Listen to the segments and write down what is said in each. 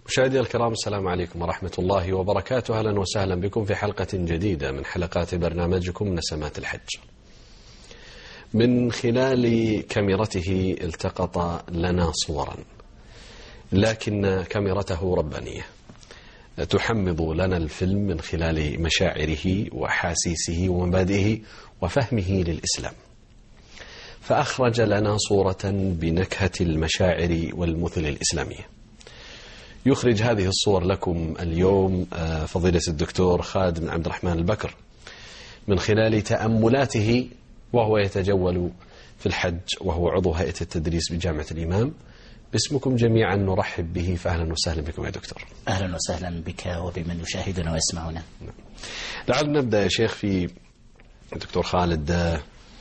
مشاهدي الكرام، السلام عليكم ورحمة الله وبركاته. أهلا وسهلا بكم في حلقة جديدة من حلقات برنامجكم نسمات الحج. من خلال كاميرته التقط لنا صورا، لكن كاميرته ربانية تحمض لنا الفيلم من خلال مشاعره وحاسيسه ومبادئه وفهمه للإسلام، فأخرج لنا صورة بنكهة المشاعر والمثل الإسلامية. يخرج هذه الصور لكم اليوم فضيلة الدكتور خالد بن عبد الرحمن البكر من خلال تأملاته وهو يتجول في الحج، وهو عضو هيئة التدريس بجامعة الإمام. باسمكم جميعا نرحب به، فأهلا وسهلا بكم يا دكتور. أهلا وسهلا بك وبمن يشاهدنا ويسمعنا. لعل نبدأ يا شيخ في دكتور خالد.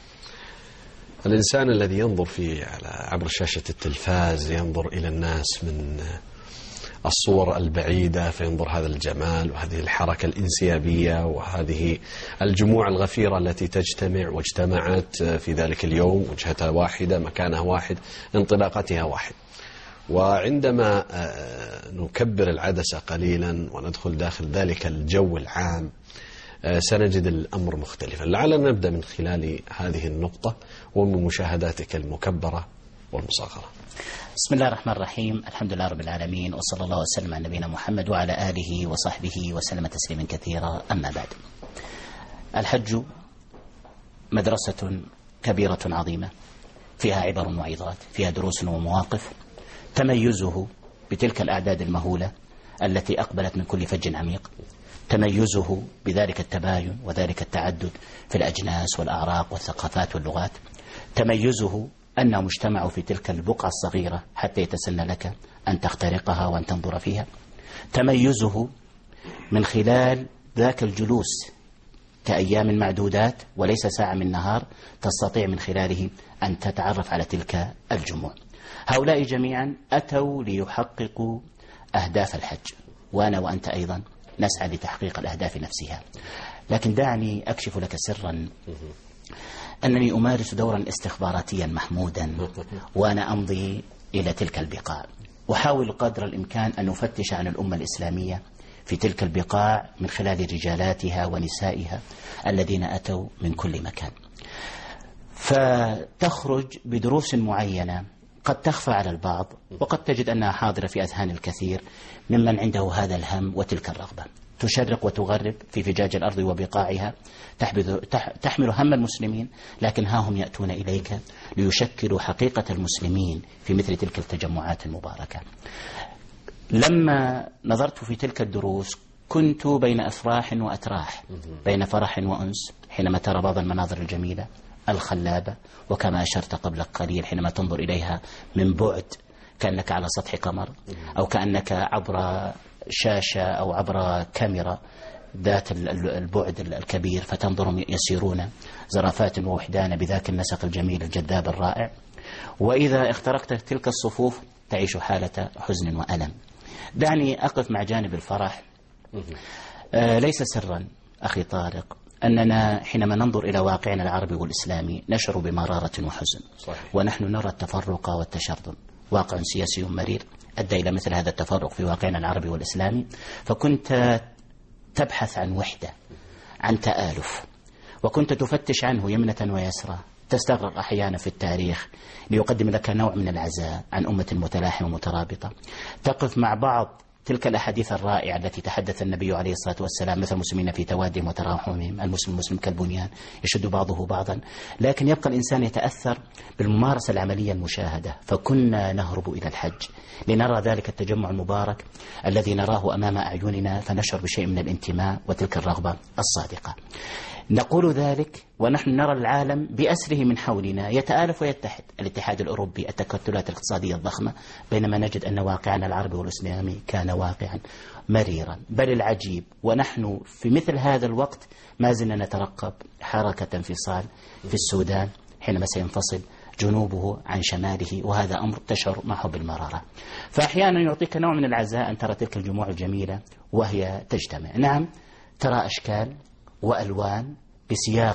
الإنسان الذي ينظر عبر شاشة التلفاز ينظر إلى الناس من الصور البعيدة، فينظر هذا الجمال وهذه الحركة الانسيابية وهذه الجموع الغفيرة التي تجتمع واجتمعت في ذلك اليوم، وجهتها واحدة، مكانها واحد، انطلاقتها واحد. وعندما نكبر العدسة قليلا وندخل داخل ذلك الجو العام سنجد الأمر مختلفا. لعلنا نبدأ من خلال هذه النقطة ومن مشاهداتك المكبرة والمصغرة. بسم الله الرحمن الرحيم، الحمد لله رب العالمين، وصلى الله وسلم على نبينا محمد وعلى آله وصحبه وسلم تسليما كثيرا. أما بعد، الحج مدرسة كبيرة عظيمة فيها عبر وعظات، فيها دروس ومواقف. تميزه بتلك الأعداد المهولة التي أقبلت من كل فج عميق، تميزه بذلك التباين وذلك التعدد في الأجناس والأعراق والثقافات واللغات، تميزه أنهم اجتمعوا في تلك البقعة الصغيرة حتى يتسنى لك أن تخترقها وأن تنظر فيها، تميزه من خلال ذاك الجلوس كأيام معدودات وليس ساعة من نهار تستطيع من خلاله أن تتعرف على تلك الجموع. هؤلاء جميعا أتوا ليحققوا أهداف الحج، وأنا وأنت أيضا نسعى لتحقيق الأهداف نفسها. لكن دعني أكشف لك سرا أنني أمارس دورا استخباراتيا محمودا وأنا أمضي إلى تلك البقاع، وحاول قدر الإمكان أن أفتش عن الأمة الإسلامية في تلك البقاع من خلال رجالاتها ونسائها الذين أتوا من كل مكان، فتخرج بدروس معينة قد تخفى على البعض وقد تجد أنها حاضرة في أذهان الكثير ممن عنده هذا الهم وتلك الرغبة. تشرق وتغرب في فجاج الأرض وبقاعها، تحمل هم المسلمين، لكن ها هم يأتون إليك ليشكلوا حقيقة المسلمين في مثل تلك التجمعات المباركة. لما نظرت في تلك الدروس كنت بين أفراح وأتراح، بين فرح وأنس حينما ترى بعض المناظر الجميلة الخلابة، وكما أشرت قبل قليل حينما تنظر إليها من بعد كأنك على سطح قمر، أو كأنك عبر شاشة أو عبر كاميرا ذات البعد الكبير، فتنظرهم يسيرون زرافات ووحدان بذاك النسق الجميل الجذاب الرائع. وإذا اخترقت تلك الصفوف تعيش حالة حزن وألم. دعني أقف مع جانب الفرح. ليس سرا أخي طارق أننا حينما ننظر إلى واقعنا العربي والإسلامي نشعر بمرارة وحزن. صحيح. ونحن نرى التفرق والتشرذم، واقع سياسي مرير أدى إلى مثل هذا التفرق في واقعنا العربي والإسلامي. فكنت تبحث عن وحدة، عن تآلف، وكنت تفتش عنه يمنة ويسرى. تستغرق أحيانا في التاريخ ليقدم لك نوع من العزاء عن أمة متلاحمة ومترابطة. تقف مع بعض تلك الأحاديث الرائعة التي تحدث النبي عليه الصلاة والسلام مثل المسلمين في توادهم وتراحمهم، المسلم كالبنيان يشد بعضه بعضا. لكن يبقى الإنسان يتأثر بالممارسة العملية المشاهدة. فكنا نهرب إلى الحج لنرى ذلك التجمع المبارك الذي نراه أمام أعيننا، فنشعر بشيء من الانتماء وتلك الرغبة الصادقة. نقول ذلك ونحن نرى العالم بأسره من حولنا يتآلف ويتحد، الاتحاد الأوروبي، التكتلات الاقتصادية الضخمة، بينما نجد أن واقعنا العربي والإسلامي كان واقعا مريرا بل العجيب. ونحن في مثل هذا الوقت ما زلنا نترقب حركة انفصال في السودان حينما سينفصل جنوبه عن شماله، وهذا أمر تشعر معه بالمرارة. فأحيانا يعطيك نوع من العزاء أن ترى تلك الجموع الجميلة وهي تجتمع. نعم، ترى أشكال وألوان بسياق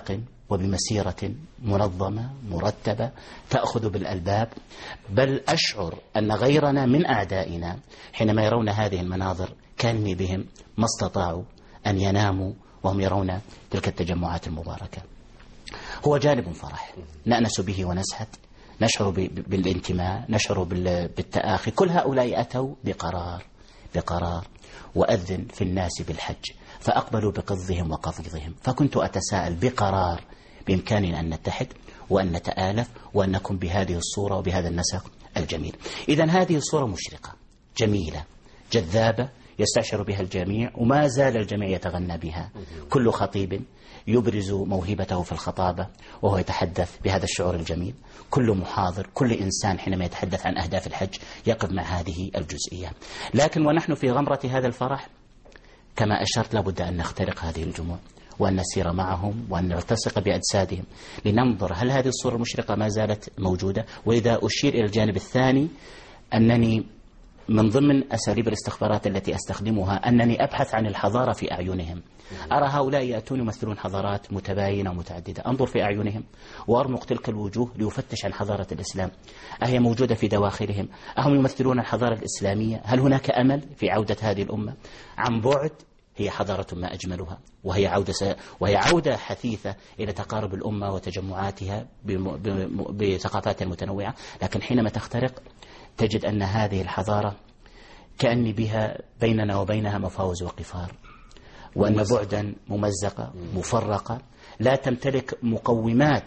وبمسيرة منظمة مرتبة تأخذ بالألباب. بل أشعر أن غيرنا من أعدائنا حينما يرون هذه المناظر كأني بهم ما استطاعوا أن يناموا وهم يرون تلك التجمعات المباركة. هو جانب فرح نأنس به ونسعد، نشعر بالانتماء، نشعر بالتآخي. كل هؤلاء أتوا بقرار وأذن في الناس بالحج فأقبلوا بقضهم وقفضهم. فكنت أتساءل بقرار بإمكاننا أن نتحد وأن نتآلف وأن نكون بهذه الصورة وبهذا النسق الجميل. إذن هذه الصورة مشرقة جميلة جذابة يستشعر بها الجميع، وما زال الجميع يتغنى بها. كل خطيب يبرز موهبته في الخطابة وهو يتحدث بهذا الشعور الجميل. كل محاضر، كل إنسان حينما يتحدث عن أهداف الحج يقف مع هذه الجزئية. لكن ونحن في غمرة هذا الفرح كما أشرت لابد أن نخترق هذه الجموع وأن نسير معهم وأن نلتصق بأجسادهم لننظر هل هذه الصورة المشرقة ما زالت موجودة. وإذا أشير إلى الجانب الثاني أنني من ضمن أساليب الاستخبارات التي أستخدمها أنني أبحث عن الحضارة في أعينهم. أرى هؤلاء يأتون يمثلون حضارات متباينة ومتعددة، أنظر في أعينهم وأرمق تلك الوجوه ليفتش عن حضارة الإسلام. أهي موجودة في دواخلهم؟ أهم يمثلون الحضارة الإسلامية؟ هل هناك أمل في عودة هذه الأمة؟ عن بعد هي حضارة ما أجملها، وهي عودة حثيثة إلى تقارب الأمة وتجمعاتها بثقافات متنوعة. لكن حينما تخترق تجد أن هذه الحضارة كأني بها بيننا وبينها مفاوز وقفار، وأن بعدا ممزقة مفرقة لا تمتلك مقومات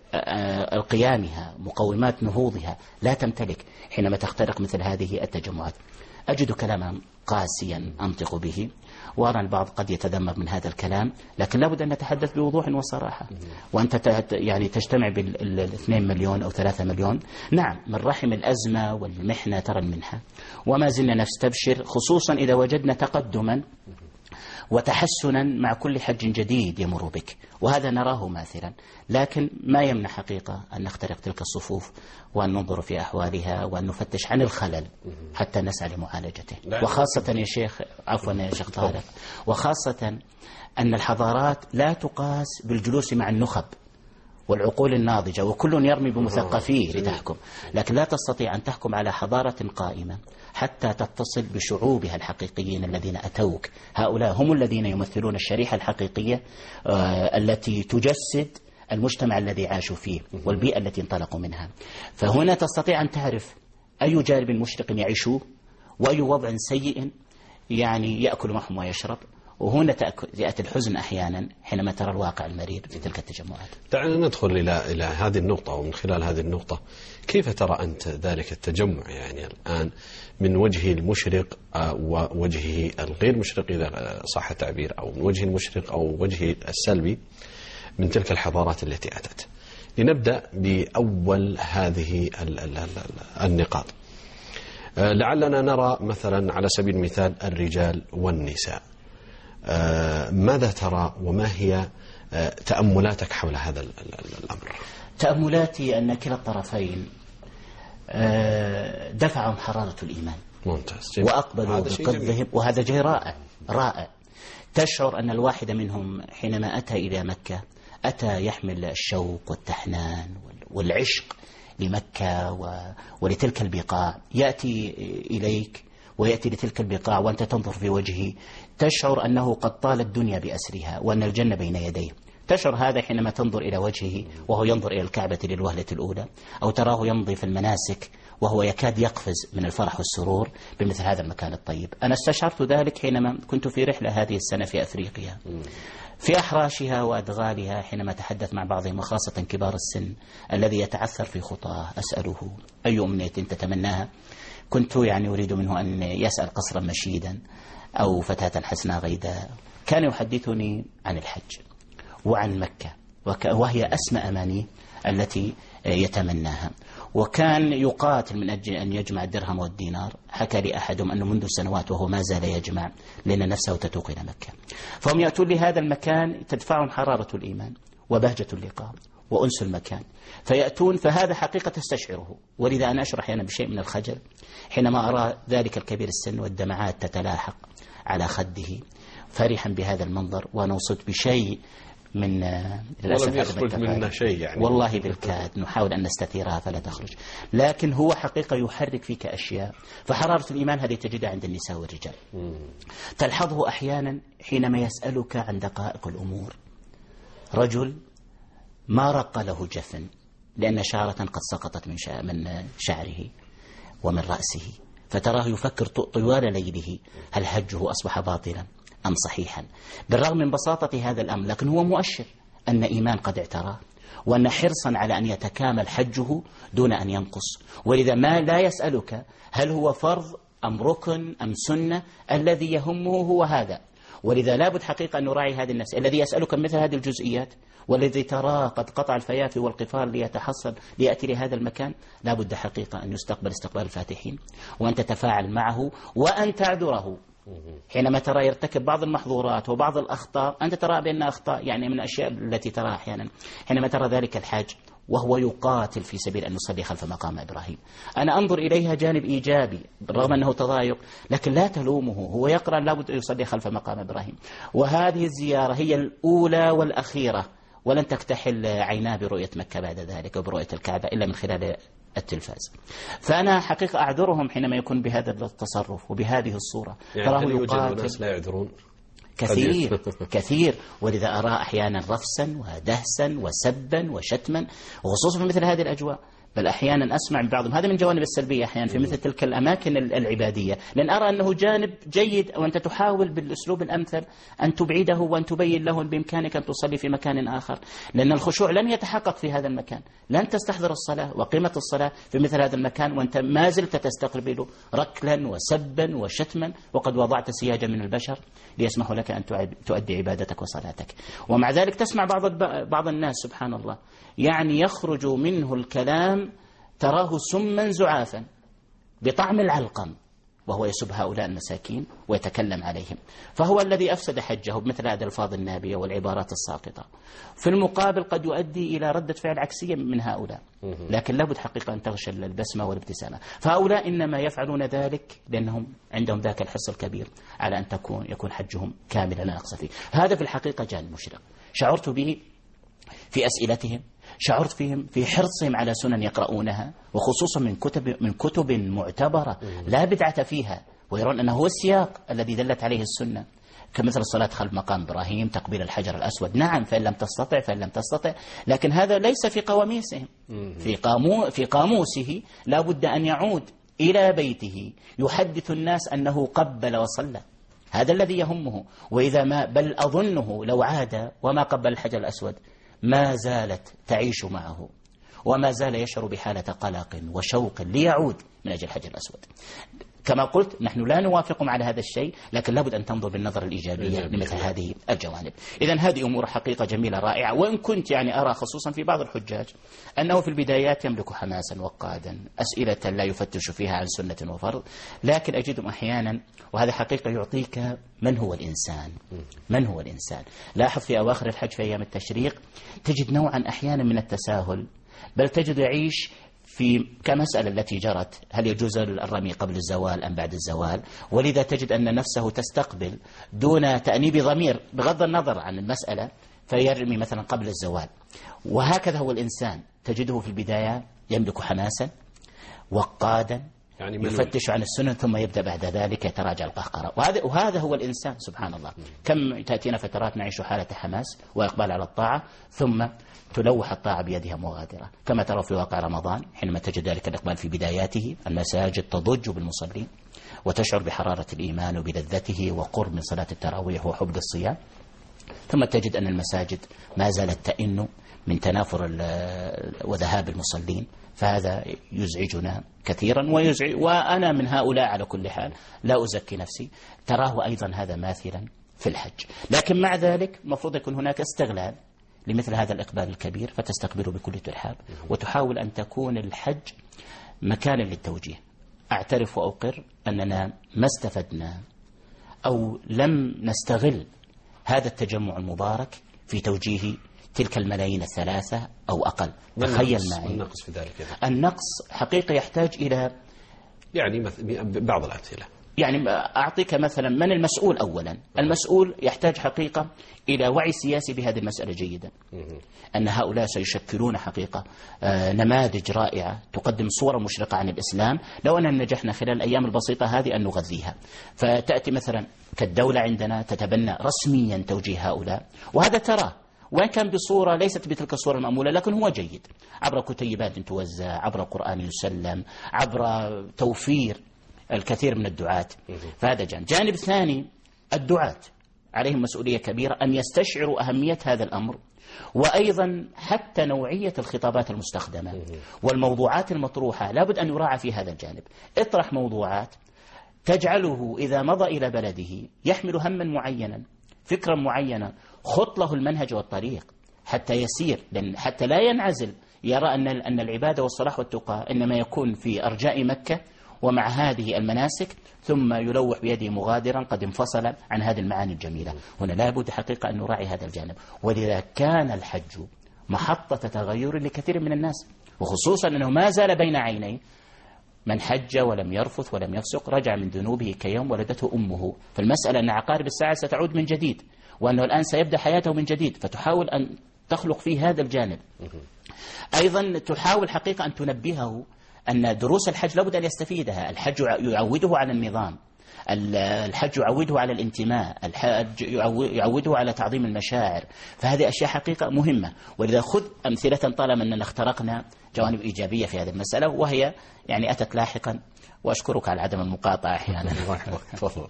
قيامها، مقومات نهوضها لا تمتلك حينما تخترق مثل هذه التجمعات. أجد كلاما قاسيا أنطق به، وأرى البعض قد يتذمر من هذا الكلام، لكن لابد أن نتحدث بوضوح وصراحة. وأنت يعني تجتمع بال2 مليون أو 3 مليون، نعم من رحم الأزمة والمحنة ترى المنحة، وما زلنا نستبشر خصوصا إذا وجدنا تقدما وتحسنا مع كل حج جديد يمر بك، وهذا نراه ماثلا. لكن ما يمنع حقيقة أن نخترق تلك الصفوف وأن ننظر في أحوالها وأن نفتش عن الخلل حتى نسعى لمعالجته. وخاصة يا شيخ، عفوا يا شيخ طارق، وخاصة أن الحضارات لا تقاس بالجلوس مع النخب والعقول الناضجة وكل يرمي بمثقفيه لتحكم، لكن لا تستطيع أن تحكم على حضارة قائمة حتى تتصل بشعوبها الحقيقيين الذين أتوك. هؤلاء هم الذين يمثلون الشريحة الحقيقية التي تجسد المجتمع الذي عاشوا فيه والبيئة التي انطلقوا منها. فهنا تستطيع أن تعرف أي جانب مشرق يعيشوه وأي وضع سيء يعني يأكل معهم ويشرب. وهنا يأتي الحزن أحيانا حينما ترى الواقع المرير في تلك التجمعات. دعنا ندخل إلى هذه النقطة، ومن خلال هذه النقطة كيف ترى أنت ذلك التجمع يعني الآن من وجهه المشرق ووجهه الغير مشرق إذا صح التعبير، أو من وجه المشرق أو وجهه السلبي من تلك الحضارات التي أتت. لنبدأ بأول هذه النقاط. لعلنا نرى مثلا على سبيل المثال الرجال والنساء. ماذا ترى وما هي تأملاتك حول هذا الأمر؟ تأملاتي أن كلا الطرفين دفعهم حرارة الإيمان. ممتاز. وأقبلوا بقدهم، وهذا شيء رائع. تشعر أن الواحد منهم حينما أتى إلى مكة أتى يحمل الشوق والتحنان والعشق لمكة ولتلك البقاع. يأتي إليك ويأتي لتلك البقاع وأنت تنظر في وجهه تشعر أنه قد طال الدنيا بأسرها وأن الجنة بين يديه. تشعر هذا حينما تنظر إلى وجهه وهو ينظر إلى الكعبة للوهلة الأولى، أو تراه يمضي في المناسك وهو يكاد يقفز من الفرح والسرور بمثل هذا المكان الطيب. أنا استشعرت ذلك حينما كنت في رحلة هذه السنة في أفريقيا، في أحراشها وأدغالها، حينما تحدث مع بعضهم وخاصة كبار السن الذي يتعثر في خطاه أسأله أي أمنية تتمناها. كنت يعني أريد منه أن يسأل قصرا مشيدا أو فتاة حسناء غيداء. كان يحدثني عن الحج وعن مكة وهي أسمى أماني التي يتمناها، وكان يقاتل من أجل أن يجمع الدرهم والدينار. حكى لي أحدهم أنه منذ سنوات وهو ما زال يجمع لأن نفسه تتوق إلى مكة. فهم يأتون لهذا المكان تدفعهم حرارة الإيمان وبهجة اللقاء وأنس المكان، فيأتون. فهذا حقيقة تستشعره، ولذا أنا أشعر أحيانا بشيء من الخجل حينما أرى ذلك الكبير السن والدمعات تتلاحق على خده فرحا بهذا المنظر، وأنا وصلت بشيء من للأسف ولم يخرج منا شيء يعني. والله بالكاد نحاول أن نستثيرها فلا تخرج، لكن هو حقيقة يحرك فيك أشياء. فحرارة الإيمان هذه تجدها عند النساء والرجال. تلحظه أحيانا حينما يسألك عن دقائق الأمور. رجل ما رق له جفن لأن شعرة قد سقطت من شعره ومن رأسه، فتراه يفكر طوال ليله هل هجه أصبح باطلا أم صحيحا، بالرغم من بساطة هذا الأمر، لكن هو مؤشر أن إيمان قد اعتراه، وأن حرصا على أن يتكامل حجه دون أن ينقص. ولذا ما لا يسألك هل هو فرض أم ركن أم سنة، الذي يهمه هو هذا. ولذا لابد حقيقة أن نراعي هذه النفس. الذي يسألك مثل هذه الجزئيات والذي تراه قد قطع الفيافي والقفار ليتحصل ليأتي لهذا المكان، لابد حقيقة أن يستقبل استقبال الفاتحين، وأن تتفاعل معه وأن تعذره. حينما ترى يرتكب بعض المحظورات وبعض الأخطاء، أنت ترى بأنها أخطاء يعني من الأشياء التي تراها أحيانا. حينما ترى ذلك الحاج وهو يقاتل في سبيل أن يصلي خلف مقام إبراهيم، أنا أنظر إليها جانب إيجابي رغم أنه تضايق، لكن لا تلومه. هو يقرأ لابد أن يصلي خلف مقام إبراهيم، وهذه الزيارة هي الأولى والأخيرة، ولن تكتحل عيناه برؤية مكة بعد ذلك وبرؤية الكعبة إلا من خلال التلفاز. فأنا حقيقة أعذرهم حينما يكون بهذا التصرف وبهذه الصورة. يعني هل يوجد ناس لا يعذرون؟ كثير. ولذا أرى أحيانا رفسا ودهسا وسبا وشتما، وخصوصا في مثل هذه الأجواء. بل أحيانا أسمع من بعضهم، هذا من جوانب السلبية أحيانا في مثل تلك الأماكن العبادية، لأن أرى أنه جانب جيد، وأنت تحاول بالأسلوب الأمثل أن تبعده وأن تبين له بإمكانك أن تصلي في مكان آخر، لأن الخشوع لن يتحقق في هذا المكان. لن تستحضر الصلاة وقيمة الصلاة في مثل هذا المكان وأنت ما زلت تستقبل ركلا وسبا وشتما، وقد وضعت سياجا من البشر ليسمحوا لك أن تؤدي عبادتك وصلاتك. ومع ذلك تسمع بعض الناس سبحان الله يعني يخرج منه الكلام تراه سما زعافا بطعم العلقم، وهو يسب هؤلاء المساكين ويتكلم عليهم. فهو الذي أفسد حجه بمثل هذه الألفاظ النابية والعبارات الساقطة. في المقابل قد يؤدي إلى ردة فعل عكسية من هؤلاء، لكن لابد حقيقة أن تغشى البسمة والابتسامة. فهؤلاء إنما يفعلون ذلك لأنهم عندهم ذاك الحرص الكبير على أن يكون حجهم كاملا لا نقص فيه. هذا في الحقيقة جانب مشرق شعرت به في أسئلتهم، شعرت فيهم في حرصهم على سنن يقرؤونها، وخصوصا من كتب معتبرة لا بدعة فيها، ويرون أنه هو السياق الذي دلت عليه السنة، كمثل الصلاة خلف مقام إبراهيم، تقبيل الحجر الأسود. نعم، فإن لم تستطع، لكن هذا ليس في قواميسهم. في قاموسه لا بد أن يعود إلى بيته يحدث الناس أنه قبل وصلى. هذا الذي يهمه. وإذا ما بل أظنه لو عاد وما قبل الحجر الأسود ما زالت تعيش معه، وما زال يشعر بحالة قلق وشوق ليعود من أجل الحجر الأسود. كما قلت نحن لا نوافقهم على هذا الشيء، لكن لابد أن تنظر بالنظر الإيجابية لمثل هذه الجوانب. إذن هذه أمور حقيقة جميلة رائعة. وإن كنت يعني أرى خصوصا في بعض الحجاج أنه في البدايات يملك حماسا وقادا، أسئلة لا يفتش فيها عن سنة وفرض، لكن أجدهم أحيانا، وهذا حقيقة يعطيك من هو الإنسان. لاحظ في أواخر الحج في أيام التشريق تجد نوعا أحيانا من التساهل، بل تجد يعيش في كمسألة التي جرت هل يجوز الرمي قبل الزوال أم بعد الزوال، ولذا تجد أن نفسه تستقبل دون تأنيب ضمير بغض النظر عن المسألة، فيرمي مثلا قبل الزوال. وهكذا هو الإنسان، تجده في البداية يملك حماسا وقادا، يعني يفتش عن السنة، ثم يبدأ بعد ذلك يتراجع القهقرة. وهذا هو الإنسان سبحان الله. كم تأتينا فترات نعيش حالة حماس وإقبال على الطاعة، ثم تلوح الطاعة بيدها مغادرة، كما ترى في واقع رمضان حينما تجد ذلك الإقبال في بداياته، المساجد تضج بالمصلين وتشعر بحرارة الإيمان وبلذته وقرب من صلاة التراويح وحب الصيام، ثم تجد أن المساجد ما زالت تئن من تنافر وذهاب المصلين. فهذا يزعجنا كثيرا وأنا من هؤلاء على كل حال، لا أزكي نفسي. تراه أيضا هذا ماثلا في الحج، لكن مع ذلك المفروض يكون هناك استغلال لمثل هذا الإقبال الكبير، فتستقبله بكل ترحاب، وتحاول أن تكون الحج مكانا للتوجيه. أعترف وأقر أننا ما استفدنا أو لم نستغل هذا التجمع المبارك في توجيه تلك الملايين 3 أو أقل. تخيل معي النقص في ذلك. النقص حقيقة يحتاج إلى يعني بعض الأمثلة. يعني أعطيك مثلا من المسؤول أولا. المسؤول يحتاج حقيقة إلى وعي سياسي بهذه المسألة جيدا، أن هؤلاء سيشكلون حقيقة نماذج رائعة تقدم صورة مشرقة عن الإسلام لو أننا نجحنا خلال الأيام البسيطة هذه أن نغذيها. فتأتي مثلا كالدولة عندنا تتبنى رسميا توجيه هؤلاء، وهذا تراه وإن كان بصورة ليست بتلك الصورة المأمولة، لكن هو جيد، عبر كتيبات توزع، عبر قرآن يسلم، عبر توفير الكثير من الدعاة. فهذا جانب ثاني، الدعاة عليهم مسؤولية كبيرة أن يستشعروا أهمية هذا الأمر، وأيضا حتى نوعية الخطابات المستخدمة والموضوعات المطروحة لابد أن يراعى في هذا الجانب. اطرح موضوعات تجعله إذا مضى إلى بلده يحمل هما معينا، فكرا معينا، خط له المنهج والطريق حتى يسير، لأن حتى لا ينعزل، يرى أن العبادة والصلاح والتقى إنما يكون في أرجاء مكة ومع هذه المناسك، ثم يلوح بيده مغادرا قد انفصل عن هذه المعاني الجميلة. هنا لابد حقيقة أن نراعي هذا الجانب، ولذا كان الحج محطة تغير لكثير من الناس، وخصوصا أنه ما زال بين عيني من حج ولم يرفث ولم يفسق رجع من ذنوبه كيوم ولدته أمه. فالمسألة أن عقارب الساعة ستعود من جديد، وأنه الآن سيبدأ حياته من جديد، فتحاول أن تخلق فيه هذا الجانب. أيضا تحاول حقيقة أن تنبهه أن دروس الحج لابد أن يستفيدها. الحج يعوده على النظام، الحج يعوده على الانتماء، الحج يعوده على تعظيم المشاعر، فهذه أشياء حقيقة مهمة. ولذا خذ أمثلة طالما أننا اخترقنا جوانب إيجابية في هذه المسألة، وهي يعني أتت لاحقا، وأشكرك على عدم المقاطعة أحيانا. تفضل.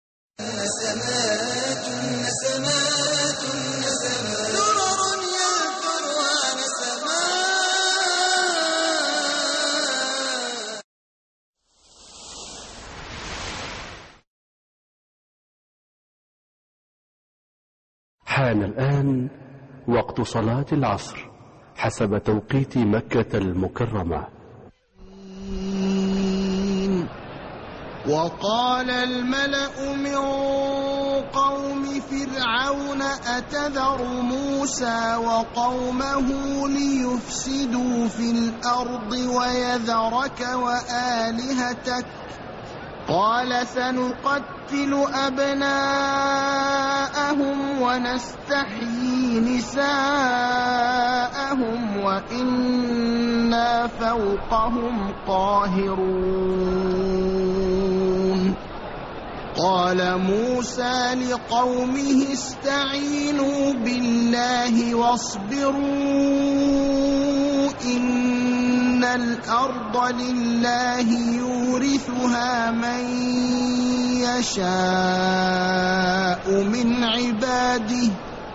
حان الآن وقت صلاة العصر حسب توقيت مكة المكرمة. وقال الملأ من قوم فرعون أتذر موسى وقومه ليفسدوا في الأرض ويذرك وآلهتك، قال سنقتل أبناءهم ونستحيي نساءهم وإنا فوقهم قاهرون. قال موسى لقومه استعينوا بالله واصبروا إن الأرض لله يورثها من يشاء من عباده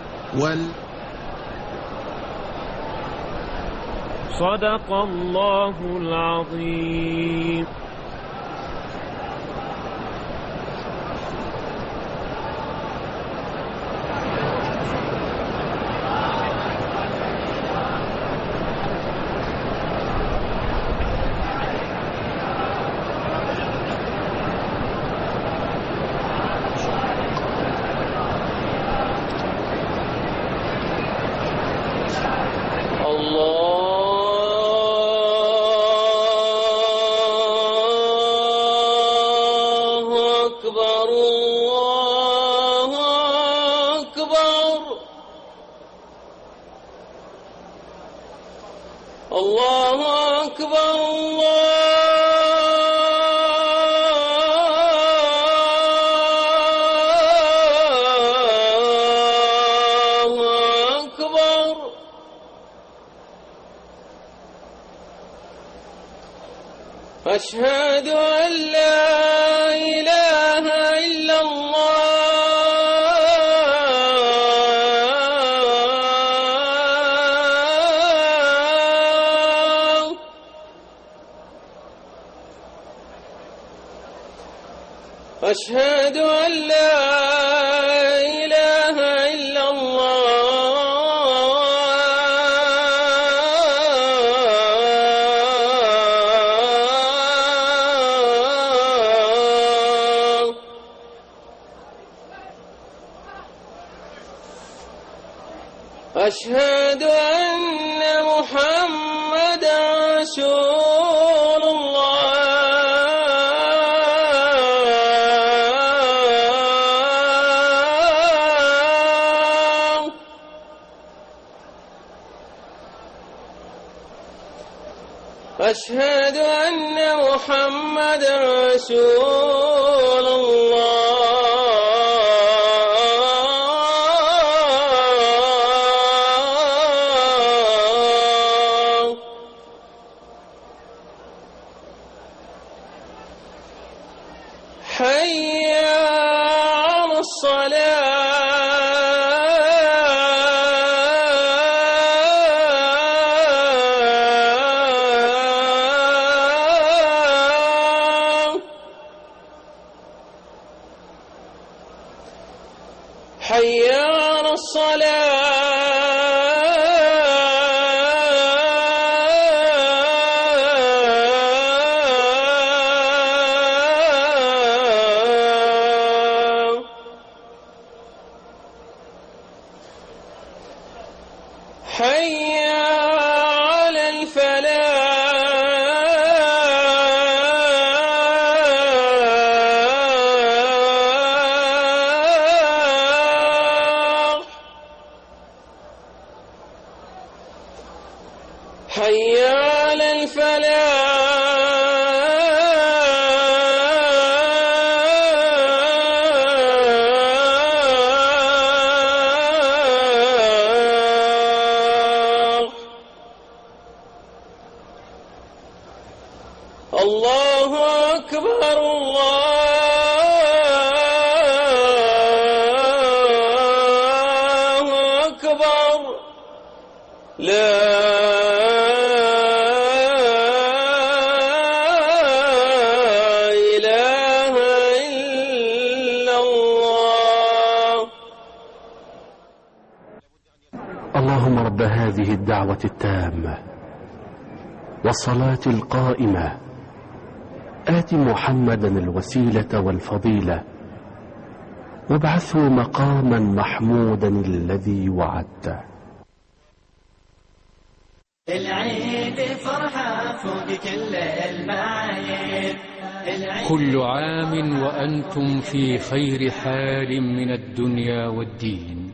صدق الله العظيم. أشهد أن لا إله إلا الله. أشهد أن لا إله إلا الله. أشهد أن محمدا رسول الله. أشهد أن محمدا رسول الله. حي على الصلاة. حي على الصلاة. حي على الفلاح. حي على الفلاح. الله أكبر الله أكبر. لا إله إلا الله. اللهم رب هذه الدعوة التامة والصلاة القائمة آت محمدا الوسيلة والفضيلة وابعثه مقاما محمودا الذي وعدته. العيد فرحة فوق كل المعايير. كل عام وأنتم في خير حال من الدنيا والدين.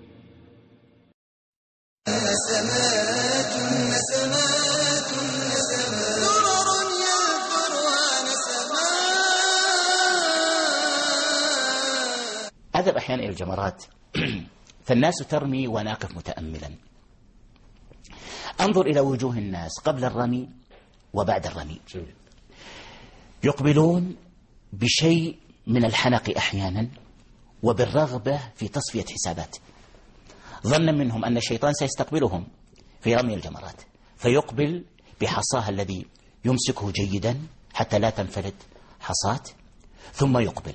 نسمات نسمات نسمات درر ينثرها نسمات. أذهب أحيانا إلى الجمرات فالناس ترمي وأنا أقف متأملا، أنظر إلى وجوه الناس قبل الرمي وبعد الرمي. يقبلون بشيء من الحنق أحيانا وبالرغبة في تصفية حسابات، ظنا منهم أن الشيطان سيستقبلهم في رمي الجمرات، فيقبل بحصاه الذي يمسكه جيدا حتى لا تنفلت حصاة، ثم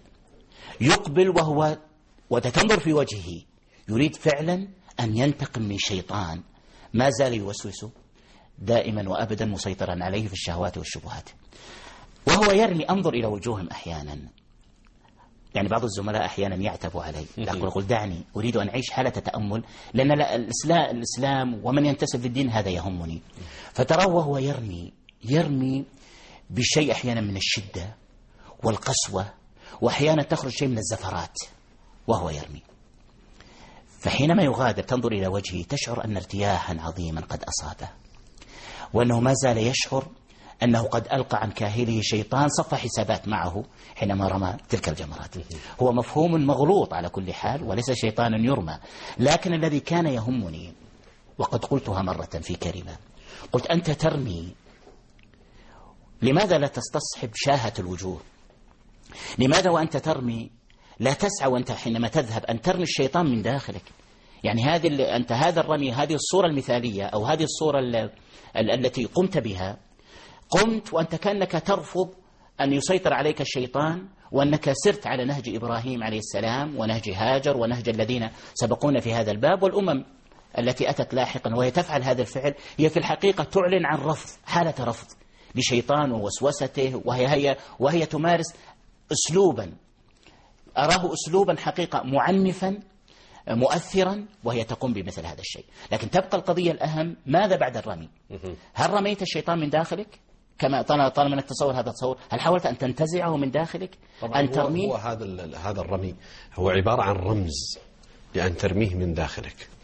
يقبل وهو وتنظر في وجهه يريد فعلا أن ينتقم من شيطان ما زال يوسوس دائما وأبدا مسيطرا عليه في الشهوات والشبهات، وهو يرمي. أنظر إلى وجوههم أحيانا، يعني بعض الزملاء أحيانا يعتبوا علي، يقول دعني أريد أن أعيش حالة تأمل، لأن الإسلام ومن ينتسب للدين هذا يهمني. فتراه وهو يرمي بشيء أحيانا من الشدة والقسوة، وأحيانا تخرج شيء من الزفرات وهو يرمي. فحينما يغادر تنظر إلى وجهه تشعر أن ارتياحا عظيما قد أصابه، وأنه ما زال يشعر أنه قد ألقى عن كاهله شيطان صفى حسابات معه حينما رمى تلك الجمرات. هو مفهوم مغلوط على كل حال وليس شيطان يرمى، لكن الذي كان يهمني وقد قلتها مرة في كلمة، قلت أنت ترمي، لماذا لا تستصحب شاهة الوجوه؟ لماذا وأنت ترمي لا تسعى وأنت حينما تذهب أن ترمي الشيطان من داخلك؟ يعني أنت هذا الرمي، هذه الصورة المثالية أو هذه الصورة التي قمت بها، قمت وأنت كأنك ترفض أن يسيطر عليك الشيطان، وأنك سرت على نهج إبراهيم عليه السلام ونهج هاجر ونهج الذين سبقونا في هذا الباب، والأمم التي أتت لاحقا وهي تفعل هذا الفعل هي في الحقيقة تعلن عن رفض، حالة رفض لشيطان ووسوسته، وهي تمارس أسلوبا أراه أسلوبا حقيقة معنفا مؤثرا، وهي تقوم بمثل هذا الشيء. لكن تبقى القضية الأهم، ماذا بعد الرمي؟ هل رميت الشيطان من داخلك كما طالما أنك تصور هذا التصور؟ هل حاولت أن تنتزعه من داخلك؟ أن ترميه؟ هو هذا الرمي هو عبارة عن رمز لأن ترميه من داخلك.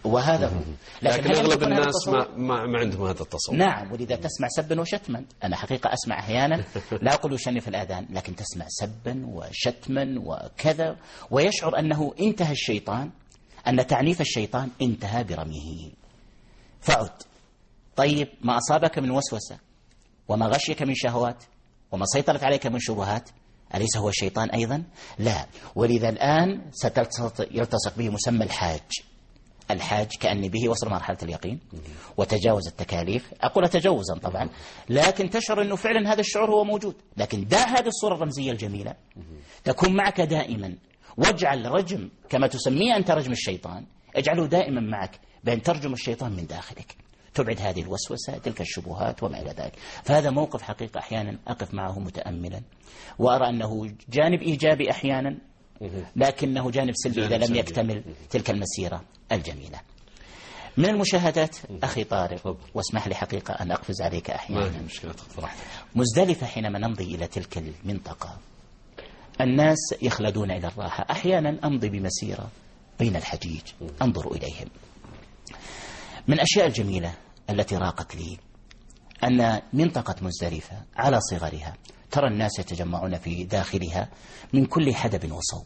وهذا هو. لكن هل أغلب يكون هذا الناس التصور؟ ما عندهم هذا التصور. نعم، ولذا تسمع سبا وشتما. أنا حقيقة أسمع أحيانا، لا أقول يشنف الآذان، لكن تسمع سبا وشتما وكذا، ويشعر أنه انتهى الشيطان، أن تعنيف الشيطان انتهى برميه. فعد. طيب، ما أصابك من وسوسة وما غشيك من شهوات وما سيطرت عليك من شبهات، أليس هو الشيطان أيضا؟ لا. ولذا الآن يلتصق به مسمى الحاج كأني به وصل مرحلة اليقين وتجاوز التكاليف. أقول تجاوزا طبعا، لكن تشعر أنه فعلا هذا الشعور هو موجود. لكن دع هذه الصورة الرمزية الجميلة تكون معك دائما، واجعل رجم كما تسميه أنت رجم الشيطان، اجعله دائما معك، بأن ترجم الشيطان من داخلك، تبعد هذه الوسوسة، تلك الشبهات وما إلى ذلك. فهذا موقف حقيقة أحيانا أقف معه متأملا، وأرى أنه جانب إيجابي أحيانا، لكنه جانب سلبي إذا لم يكتمل تلك المسيرة الجميلة. من المشاهدات أخي طارق، واسمح لي حقيقة أن أقفز عليك أحيانا، مزدلفة حينما نمضي إلى تلك المنطقة الناس يخلدون إلى الراحة. أحيانا أمضي بمسيرة بين الحجيج أنظر إليهم. من الأشياء الجميلة التي راقت لي أن منطقة مزدلفة على صغرها ترى الناس يتجمعون في داخلها من كل حدب وصوب،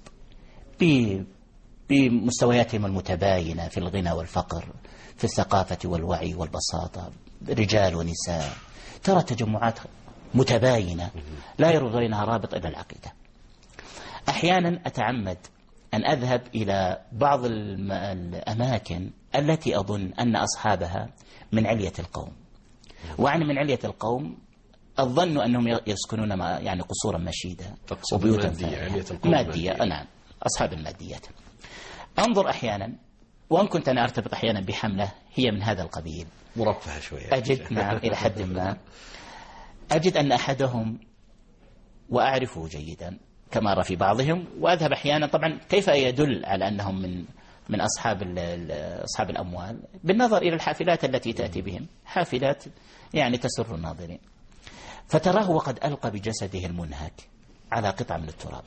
بمستوياتهم المتباينة في الغنى والفقر، في الثقافة والوعي والبساطة، رجال ونساء. ترى تجمعات متباينة لا يرد بينها رابط إلا العقيدة. أحيانا أتعمد أن أذهب إلى بعض الأماكن التي أظن أن أصحابها من علية القوم، وأنا من علية القوم الظن أنهم يسكنون يعني قصورا مشيدة وبيوتا مادية. نعم، أصحاب الماديات. أنظر أحيانا، وأن كنت أنا أرتبط أحيانا بحملة هي من هذا القبيل، مرفهة شوية، أجد نعم إلى حد ما، أجد أن أحدهم وأعرفه جيدا كما أرى في بعضهم، وأذهب أحيانا طبعا كيف يدل على أنهم من أصحاب الأموال بالنظر إلى الحافلات التي تأتي بهم، حافلات يعني تسر الناظرين، فتراه وقد ألقى بجسده المنهك على قطعة من التراب.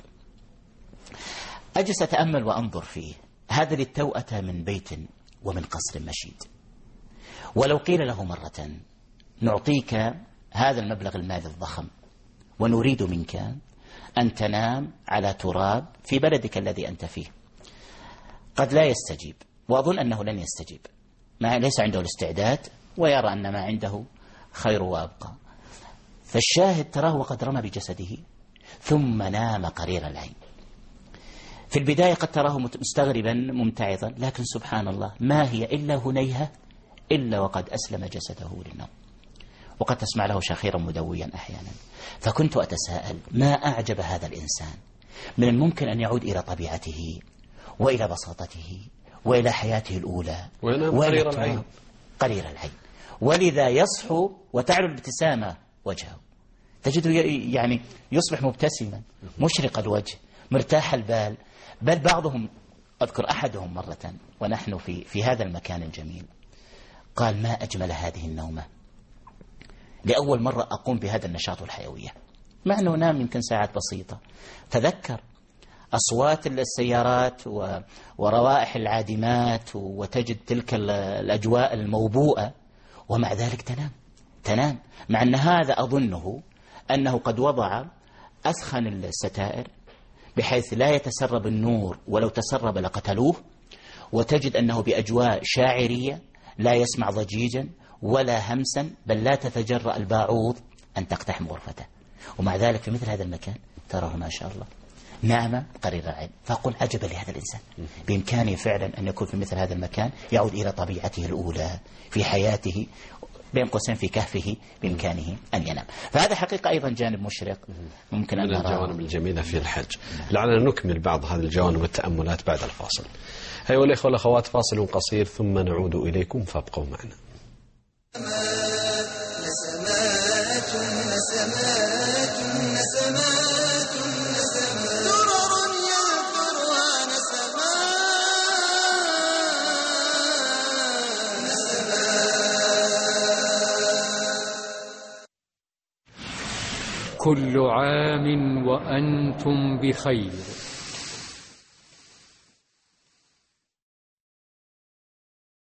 أجلس أتأمل وأنظر فيه، هذا للتوأة من بيت ومن قصر مشيد. ولو قيل له مرة نعطيك هذا المبلغ المالي الضخم ونريد منك أن تنام على تراب في بلدك الذي أنت فيه، قد لا يستجيب، وأظن أنه لن يستجيب، ما ليس عنده الاستعداد ويرى أن ما عنده خير وأبقى. فالشاهد تراه وقد رمى بجسده ثم نام قرير العين. في البداية قد تراه مستغربا ممتعضا، لكن سبحان الله ما هي إلا هنيهة إلا وقد أسلم جسده للنوم، وقد تسمع له شخيرا مدويا أحيانا. فكنت أتساءل ما أعجب هذا الإنسان، من الممكن أن يعود إلى طبيعته وإلى بساطته وإلى حياته الأولى قرير العين، ولذا يصحو وتعلو الابتسامة وجهه، تجده يعني يصبح مبتسما مشرق الوجه مرتاح البال. بل بعضهم، أذكر أحدهم مرة ونحن في هذا المكان الجميل، قال ما أجمل هذه النومة، لأول مرة أقوم بهذا النشاط والحيوية، مع أنه نام يمكن ساعات بسيطة. تذكر أصوات السيارات وروائح العادمات، وتجد تلك الأجواء الموبوءة، ومع ذلك تنام، مع أن هذا أظنه أنه قد وضع أثخن الستائر بحيث لا يتسرب النور، ولو تسرب لقتلوه. وتجد أنه بأجواء شاعرية، لا يسمع ضجيجا ولا همسا، بل لا تتجرأ الباعوض أن تقتحم غرفته، ومع ذلك في مثل هذا المكان تراه ما شاء الله نعم قرير العين. فأقول عجبا لهذا الإنسان، بإمكانه فعلا أن يكون في مثل هذا المكان، يعود إلى طبيعته الأولى في حياته، بين قوسين في كهفه، بإمكانه أن ينام. فهذا حقيقة أيضا جانب مشرق ممكن أن من الجوانب الجميلة في الحج. لعلنا نكمل بعض هذه الجوانب والتأملات بعد الفاصل. أيها الأخوة والأخوات، فاصل قصير ثم نعود إليكم، فابقوا معنا. كل عام وأنتم بخير.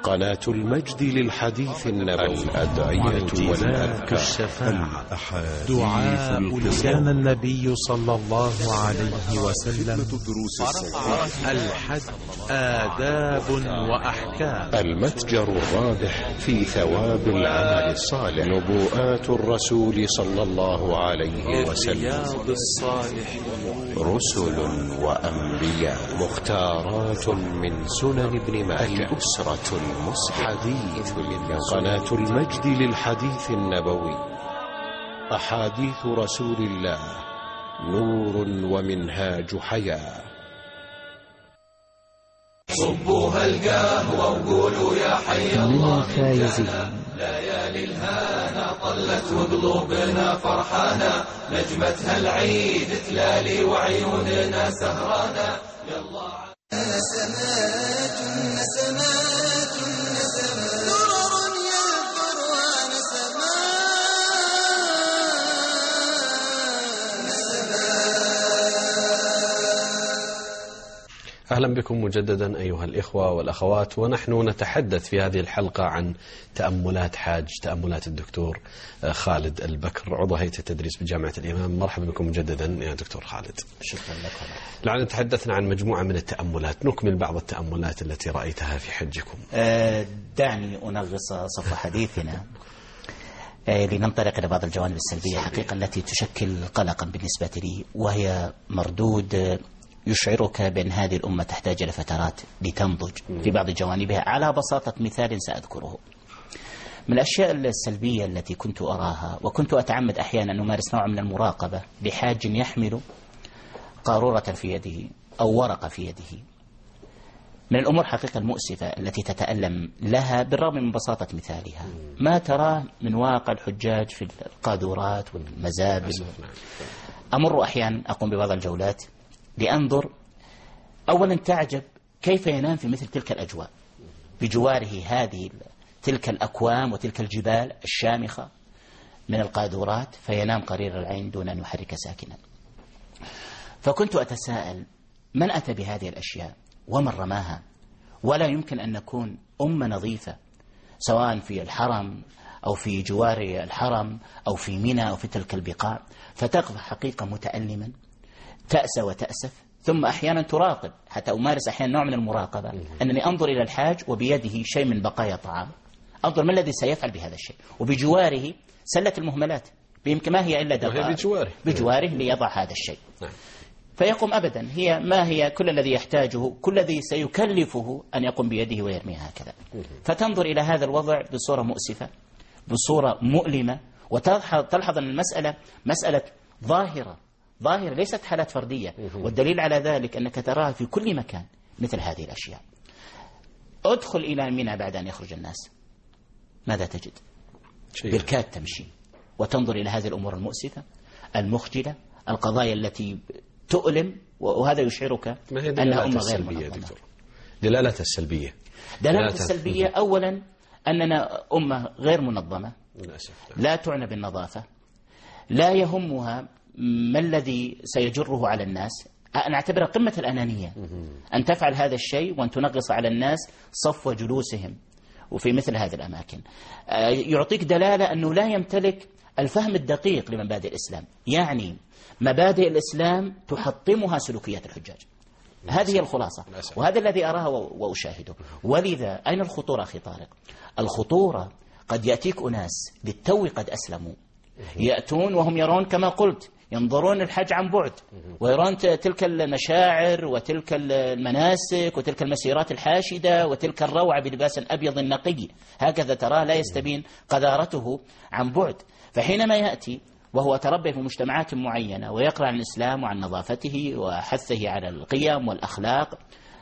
قناة المجد للحديث النبوي. الأدعية والأذكار، الشفاعة، دعاء. كان النبي صلى الله عليه وسلم الحج آداب وأحكام. المتجر الرابح في ثواب العمل الصالح. نبوءات الرسول صلى الله عليه وسلم. رسل وأنبياء. مختارات من سنن ابن ماجه. الأسرة المسلمة. حديث قناة المجد للحديث النبوي. أحاديث رسول الله، نور ومنهاج حياة. صبوها القهوة وقولوا يا حي الله الفائزين. ليالي الهنا طلت وقلوبنا فرحانة، نجمتها العيد تلالي وعيوننا سهرانة. يلا نسمات نسمات نسمات، درر يذكرها نسمات نسمات. أهلا بكم مجددا أيها الإخوة والأخوات، ونحن نتحدث في هذه الحلقة عن تأملات حاج، تأملات الدكتور خالد البكر، عضو هيئة التدريس بجامعة الإمام. مرحبا بكم مجددا يا دكتور خالد. شكرا لكم. لعلنا تحدثنا عن مجموعة من التأملات، نكمل بعض التأملات التي رأيتها في حجكم. دعني أنغص صف حديثنا لننطلق إلى بعض الجوانب السلبية حقيقة التي تشكل قلقا بالنسبة لي، وهي مردود يشعرك بأن هذه الأمة تحتاج إلى فترات لتنضج في بعض جوانبها. على بساطة مثال سأذكره، من الأشياء السلبية التي كنت أراها، وكنت أتعمد أحيانا أن أمارس نوع من المراقبة لحاج يحمل قارورة في يده أو ورقة في يده، من الأمور حقيقة المؤسفة التي تتألم لها بالرغم من بساطة مثالها. ما تراه من واقع الحجاج في القاذورات والمزابل. أمر أحيانا أقوم ببعض الجولات لأنظر، أولا تعجب كيف ينام في مثل تلك الأجواء، بجواره تلك الأكوام وتلك الجبال الشامخة من القاذورات، فينام قرير العين دون أن يحرك ساكنا. فكنت أتساءل من أتى بهذه الأشياء ومن رماها؟ ولا يمكن أن نكون أمة نظيفة سواء في الحرم أو في جوار الحرم أو في منى أو في تلك البقاع، فتقف حقيقة متألما، تأسى وتأسف، ثم أحيانا تراقب، حتى أمارس أحيانا نوع من المراقبة، أنني أنظر إلى الحاج وبيده شيء من بقايا طعام، أنظر ما الذي سيفعل بهذا الشيء، وبجواره سلة المهملات بيمكن ما هي إلا دقائق بجواره ليضع هذا الشيء. فيقوم أبدا، هي ما هي كل الذي يحتاجه، كل الذي سيكلفه أن يقوم بيده ويرميها هكذا. فتنظر إلى هذا الوضع بصورة مؤسفة، بصورة مؤلمة، وتلحظ أن المسألة مسألة ظاهرة ليست حالات فردية. والدليل على ذلك أنك تراها في كل مكان مثل هذه الأشياء. أدخل إلى منى بعد أن يخرج الناس، ماذا تجد؟ بالكاد تمشي وتنظر إلى هذه الأمور المؤسفة المخجلة، القضايا التي تؤلم، وهذا يشعرك أنها أمة غير منظمة. دلالة السلبية أولا أننا أمة غير منظمة، لا تعنى بالنظافة، لا يهمها ما الذي سيجره على الناس. أنا أعتبرها قمة الأنانية أن تفعل هذا الشيء وأن تنغص على الناس صفو جلوسهم وفي مثل هذه الأماكن. يعطيك دلالة أنه لا يمتلك الفهم الدقيق لمبادئ الإسلام، يعني مبادئ الإسلام تحطمها سلوكيات الحجاج. هذه هي الخلاصة، وهذا الذي أراه وأشاهده. ولذا أين الخطورة أخي طارق؟ الخطورة قد يأتيك أناس للتو قد أسلموا، يأتون وهم يرون كما قلت، ينظرون الحج عن بعد، ويرون تلك المشاعر وتلك المناسك وتلك المسيرات الحاشدة وتلك الروعة بلباس أبيض نقي، هكذا تراه لا يستبين قذارته عن بعد. فحينما يأتي وهو تربى في مجتمعات معينة ويقرأ عن الإسلام وعن نظافته وحثه على القيم والأخلاق،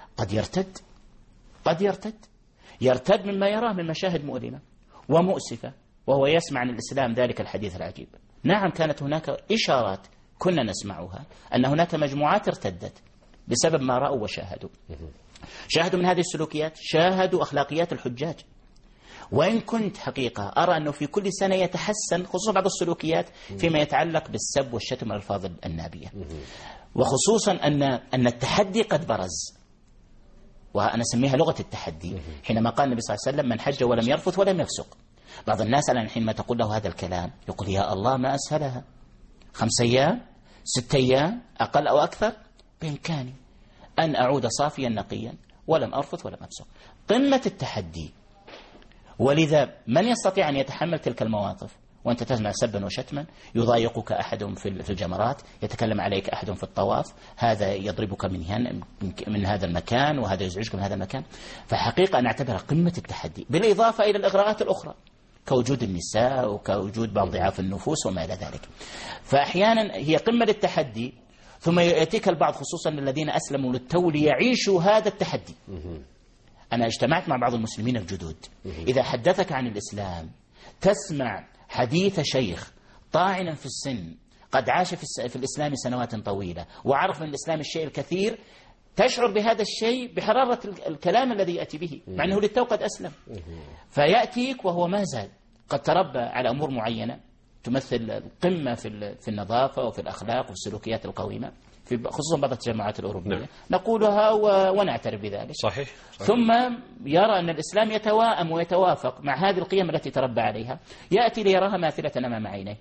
قد يرتد مما يراه من مشاهد مؤلمة ومؤسفة، وهو يسمع عن الإسلام ذلك الحديث العجيب. نعم، كانت هناك إشارات كنا نسمعها أن هناك مجموعات ارتدت بسبب ما رأوا وشاهدوا. شاهدوا من هذه السلوكيات، شاهدوا أخلاقيات الحجاج. وإن كنت حقيقة أرى أنه في كل سنة يتحسن، خصوصا بعض السلوكيات فيما يتعلق بالسب والشتم والألفاظ النابية، وخصوصا أن التحدي قد برز، وأنا أسميها لغة التحدي. حينما قال النبي صلى الله عليه وسلم: من حج ولم يرفث ولم يفسق. بعض الناس الآن حينما تقول له هذا الكلام يقول: يا الله ما أسهلها، 5 أيام 6 أيام أقل أو أكثر، بإمكاني أن أعود صافيا نقيا ولم أرفث ولم أفسق. قمة التحدي. ولذا من يستطيع أن يتحمل تلك المواقف وأنت تسمع سبا وشتما، يضايقك أحد في الجمرات، يتكلم عليك أحد في الطواف، هذا يضربك من هذا المكان وهذا يزعجك من هذا المكان. فحقيقة أنا أعتبرها قمة التحدي، بالإضافة إلى الإغراءات الأخرى كوجود النساء وكوجود بعض ضعاف النفوس وما إلى ذلك. فأحيانا هي قمة للتحدي، ثم يأتيك البعض خصوصا الذين أسلموا للتو ليعيشوا هذا التحدي. أنا اجتمعت مع بعض المسلمين الجدد، إذا حدثك عن الإسلام تسمع حديث شيخ طاعنا في السن قد عاش في الإسلام سنوات طويلة وعرف من الإسلام الشيء الكثير، تشعر بهذا الشيء بحرارة الكلام الذي يأتي به، مع أنه للتو قد أسلم. فيأتيك وهو ما زال قد تربى على أمور معينة تمثل القمة في النظافة وفي الأخلاق والسلوكيات القويمة، خصوصا بعض الجماعات الأوروبية نقولها ونعترف بذلك. صحيح. ثم يرى أن الإسلام يتواءم ويتوافق مع هذه القيم التي تربى عليها، يأتي ليراها ماثلة أمام عينيه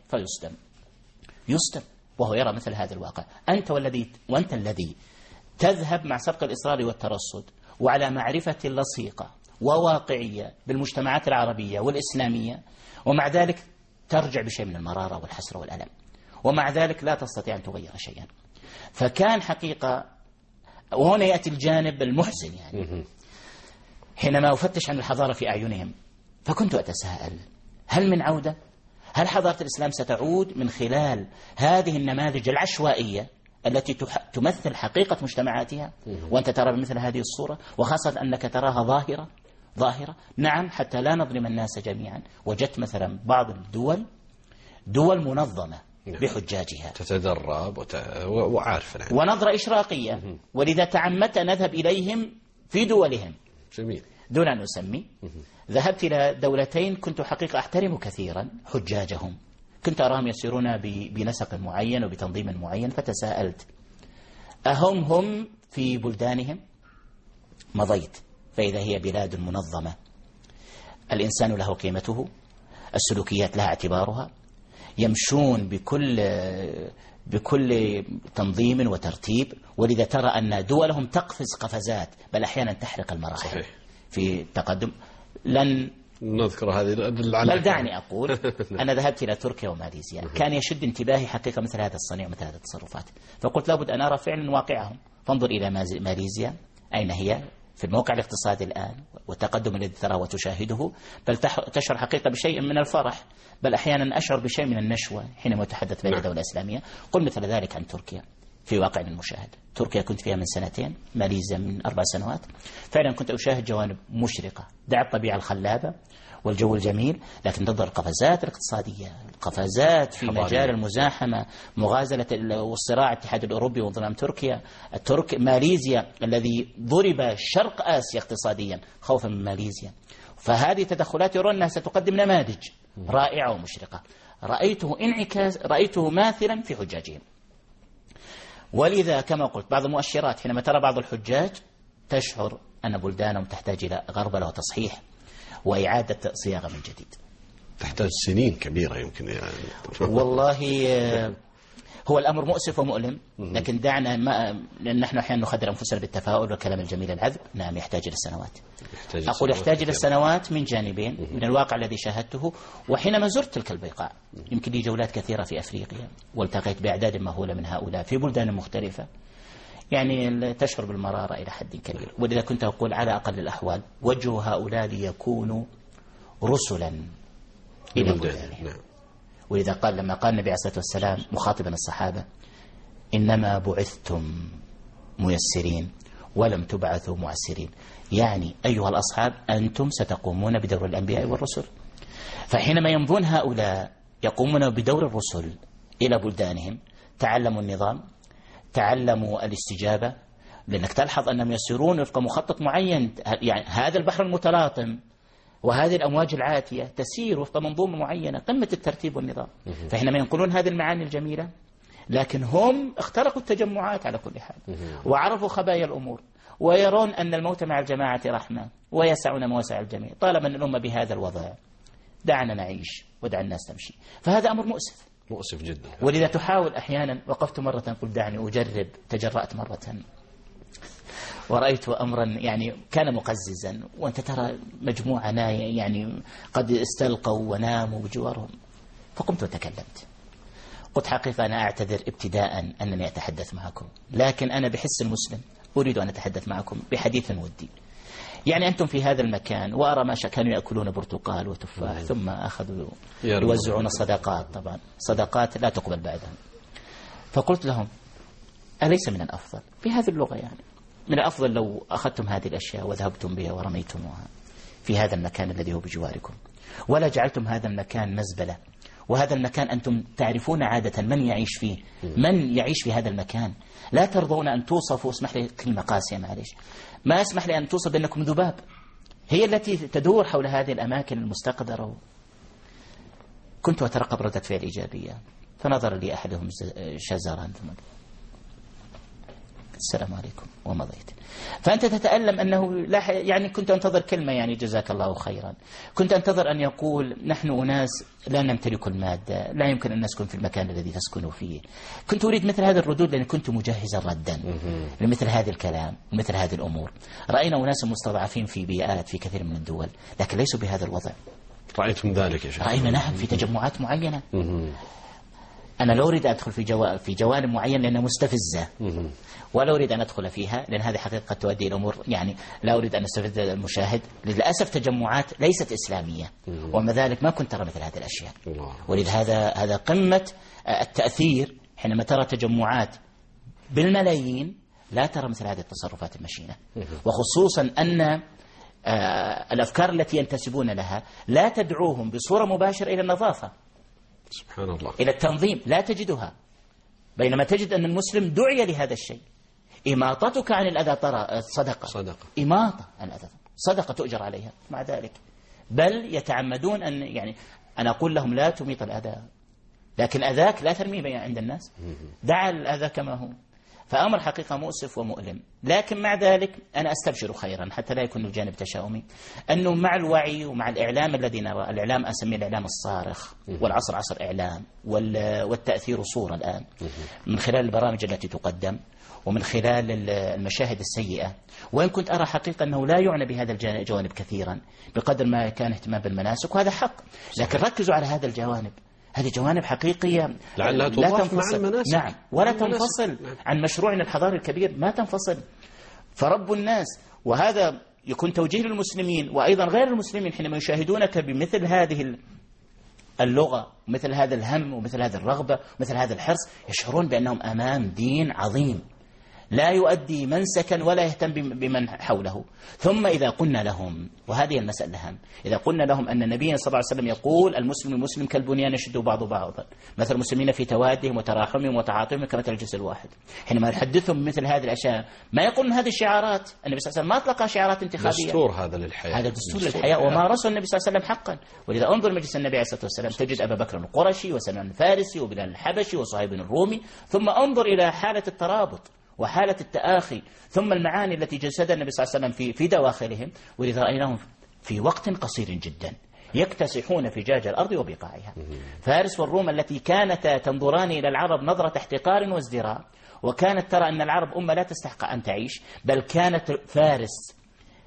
فيصدم وهو يرى مثل هذا الواقع. وأنت الذي تذهب مع سبق الإصرار والترصد وعلى معرفة لصيقة وواقعية بالمجتمعات العربية والإسلامية، ومع ذلك ترجع بشيء من المرارة والحسرة والألم، ومع ذلك لا تستطيع أن تغير شيئا. فكان حقيقة، وهنا يأتي الجانب المحزن يعني، حينما أفتش عن الحضارة في أعينهم فكنت أتساءل: هل من عودة؟ هل حضارة الإسلام ستعود من خلال هذه النماذج العشوائية التي تمثل حقيقة مجتمعاتها وأنت ترى بمثل هذه الصورة، وخاصة أنك تراها ظاهرة؟ نعم، حتى لا نظلم الناس جميعا. وجدت مثلا بعض الدول منظمة بحجاجها تتدرب وعارفة ونظرة إشراقية، ولذا تعمدت أن نذهب إليهم في دولهم. جميل. دون أن أسمي، ذهبت إلى دولتين كنت حقيقة أحترم كثيرا حجاجهم، كنت أراهم يسيرون بنسق معين وبتنظيم معين، فتساءلت: أهم في بلدانهم؟ مضيت فإذا هي بلاد منظمة، الإنسان له قيمته، السلوكيات لها اعتبارها، يمشون بكل تنظيم وترتيب، ولذا ترى أن دولهم تقفز قفزات، بل أحيانا تحرق المراحل. صحيح. في التقدم. لن نذكر هذه بل دعني أقول أنا ذهبت إلى تركيا وماليزيا، كان يشد انتباهي حقيقة مثل هذا الصنيع ومثل هذه التصرفات، فقلت لابد أن أرى فعلا واقعهم. فانظر إلى ماليزيا أين هي في الموقع الاقتصادي الآن والتقدم الذي تراه وتشاهده، بل تشعر حقيقة بشيء من الفرح، بل أحيانا أشعر بشيء من النشوة حينما أتحدث بين دولة إسلامية. قل مثل ذلك عن تركيا في واقع المشاهد. تركيا كنت فيها من 2 سنين، ماليزيا من 4 سنوات. فعلا كنت أشاهد جوانب مشرقة، دع الطبيعة الخلابة والجو الجميل، لكن تظهر القفزات الاقتصادية، القفزات في مجال المزاحمة، مغازلة والصراع الاتحاد الأوروبي وانضمام تركيا. ماليزيا الذي ضرب شرق آسيا اقتصاديا خوفا من ماليزيا. فهذه تدخلات يرون أنها ستقدم نماذج رائعة ومشرقة. رأيته ماثلا في حجاجهم. ولذا كما قلت بعض المؤشرات حينما ترى بعض الحجاج تشعر أن بلدانهم تحتاج إلى غربلة وتصحيح وإعادة صياغة من جديد. تحتاج سنين كبيرة يمكن يعني. والله هو الأمر مؤسف ومؤلم، لكن دعنا لأن نحن أحيانا نخدر أنفسنا بالتفاؤل والكلام الجميل العذب. نعم، يحتاج إلى السنوات. يحتاج إلى السنوات من جانبين، من الواقع الذي شاهدته. وحينما زرت تلك البقاع، يمكن لي جولات كثيرة في أفريقيا، والتقيت بأعداد مهولة من هؤلاء في بلدان مختلفة، يعني تشعر بالمرارة إلى حد كبير. ولذا كنت أقول على أقل الأحوال وجه هؤلاء ليكونوا رسلا إلى بلدانهم. ولذا قال لما قال النبي عليه الصلاة والسلام مخاطبا الصحابة: إنما بعثتم ميسرين ولم تبعثوا معسرين، يعني أيها الأصحاب أنتم ستقومون بدور الأنبياء والرسل. فحينما يمضون هؤلاء يقومون بدور الرسل إلى بلدانهم، تعلموا النظام، تعلموا الاستجابة، لأنك تلحظ أنهم يسيرون وفق مخطط معين. يعني هذا البحر المتلاطم وهذه الأمواج العاتية تسير وفق منظومة معينة، قمة الترتيب والنظام. فحينما ينقلون هذه المعاني الجميلة، لكن هم اخترقوا التجمعات على كل حال، وعرفوا خبايا الأمور، ويرون أن الموت مع الجماعة رحمة ويسعون مواسع الجميع. طالما أن الأمة بهذا الوضع دعنا نعيش ودع الناس تمشي. فهذا أمر مؤسف جدا. ولذا تحاول أحيانا، وقفت مرة قلت دعني أجرب، تجرأت مرة ورأيت أمرا يعني كان مقززا، وأنت ترى مجموعة يعني قد استلقوا وناموا بجوارهم، فقمت وتكلمت. قلت حقيقة أنا أعتذر ابتداء أنني أتحدث معكم، لكن أنا بحس المسلم أريد أن أتحدث معكم بحديث ودي. يعني أنتم في هذا المكان وأرى ما كانوا يأكلون برتقال وتفاح، ثم أخذوا يوزعون صدقات، طبعا صدقات لا تقبل بعدها. فقلت لهم أليس من الأفضل في هذه اللغة، يعني من الأفضل لو أخذتم هذه الأشياء وذهبتم بها ورميتموها في هذا المكان الذي هو بجواركم، ولا جعلتم هذا المكان مزبلة. وهذا المكان أنتم تعرفون عادة من يعيش فيه، من يعيش في هذا المكان. لا ترضون أن توصفوا، اسمح لي كلمة قاسية معليش، ما اسمح لي أن توصف بأنكم ذباب هي التي تدور حول هذه الأماكن المستقدرة. كنت أترقب ردة فعل إيجابية، فنظر لي أحدهم شزرا ثم السلام عليكم ومضيت. فأنت تتألم أنه لا يعني كنت أنتظر كلمة يعني جزاك الله خيرا، كنت أنتظر أن يقول نحن أناس لا نمتلك المادة، لا يمكن أن نسكن في المكان الذي تسكنوا فيه. كنت أريد مثل هذا الردود لأن كنت مجهزا ردا لمثل هذا الكلام ومثل هذه الأمور. رأينا أناس مستضعفين في بيئات في كثير من الدول لكن ليسوا بهذا الوضع. رأيتم ذلك يا شيخ؟ رأينا نعم في تجمعات معينة. أنا لا أريد أن أدخل في جوانب معينة لأنها مستفزة، ولا أريد أن أدخل فيها لأن هذه حقيقة قد تؤدي إلى أمور يعني لا أريد أن أستفز المشاهد. للأسف تجمعات ليست إسلامية، ومع ذلك ما كنت ترى مثل هذه الأشياء. ولذا هذا قمة التأثير حينما ترى تجمعات بالملايين لا ترى مثل هذه التصرفات المشينة، وخصوصا أن الأفكار التي ينتسبون لها لا تدعوهم بصورة مباشرة إلى النظافة، سبحان الله، إلى التنظيم، لا تجدها. بينما تجد أن المسلم دعي لهذا الشيء. إماطتك عن الأذى ترى صدقة. إماطة عن الأذى صدقة تؤجر عليها. مع ذلك بل يتعمدون أن يعني أنا أقول لهم لا تميط الأذى، لكن أذاك لا ترميه عند الناس، دع الأذى كما هو. فأمر حقيقة مؤسف ومؤلم. لكن مع ذلك أنا أستبشر خيرا حتى لا يكون الجانب تشاؤمي، أنه مع الوعي ومع الإعلام الذي نرى، الإعلام أسميه الإعلام الصارخ، والعصر عصر إعلام، والتأثير صورة الآن من خلال البرامج التي تقدم ومن خلال المشاهد السيئة. وإن كنت أرى حقيقة أنه لا يعنى بهذا الجوانب كثيرا بقدر ما كان اهتمام بالمناسك، وهذا حق، لكن ركزوا على هذا الجوانب. هذه جوانب حقيقية لا تنفصل مع المناسك. نعم، ولا تنفصل عن مشروعنا الحضاري الكبير، ما تنفصل. فرب الناس، وهذا يكون توجيه للمسلمين وأيضا غير المسلمين حينما يشاهدونك بمثل هذه اللغة ومثل هذا الهم ومثل هذه الرغبة ومثل هذا الحرص، يشعرون بأنهم أمام دين عظيم لا يؤدي منسكا ولا يهتم بمن حوله. ثم إذا قلنا لهم، وهذه المسألة الأهم، إذا قلنا لهم أن النبي صلى الله عليه وسلم يقول المسلم المسلم كالبنيان يشد بعض بعضا، مثل المسلمين في توادهم وتراحمهم وتعاطفهم كمثل الجسد الواحد، حينما يحدثهم مثل هذه الأشياء ما يقولون هذه الشعارات. النبي صلى الله عليه وسلم ما أطلق شعارات انتخابية، دستور هذا للحياة، هذا دستور للحياة ومارسه النبي صلى الله عليه وسلم حقا. ولذا انظر مجلس النبي عليه الصلاة والسلام تجد أبا بكر القرشي وسلمان الفارسي وبلال الحبشي وصهيب الرومي، ثم انظر إلى حالة الترابط وحالة التآخي، ثم المعاني التي جسدها النبي صلى الله عليه وسلم في دواخلهم. ولذا رأيناهم في وقت قصير جدا يكتسحون فجاج الأرض وبقاعها. فارس والروم التي كانتا تنظران إلى العرب نظرة احتقار وازدراء، وكانت ترى أن العرب أمة لا تستحق أن تعيش، بل كانت فارس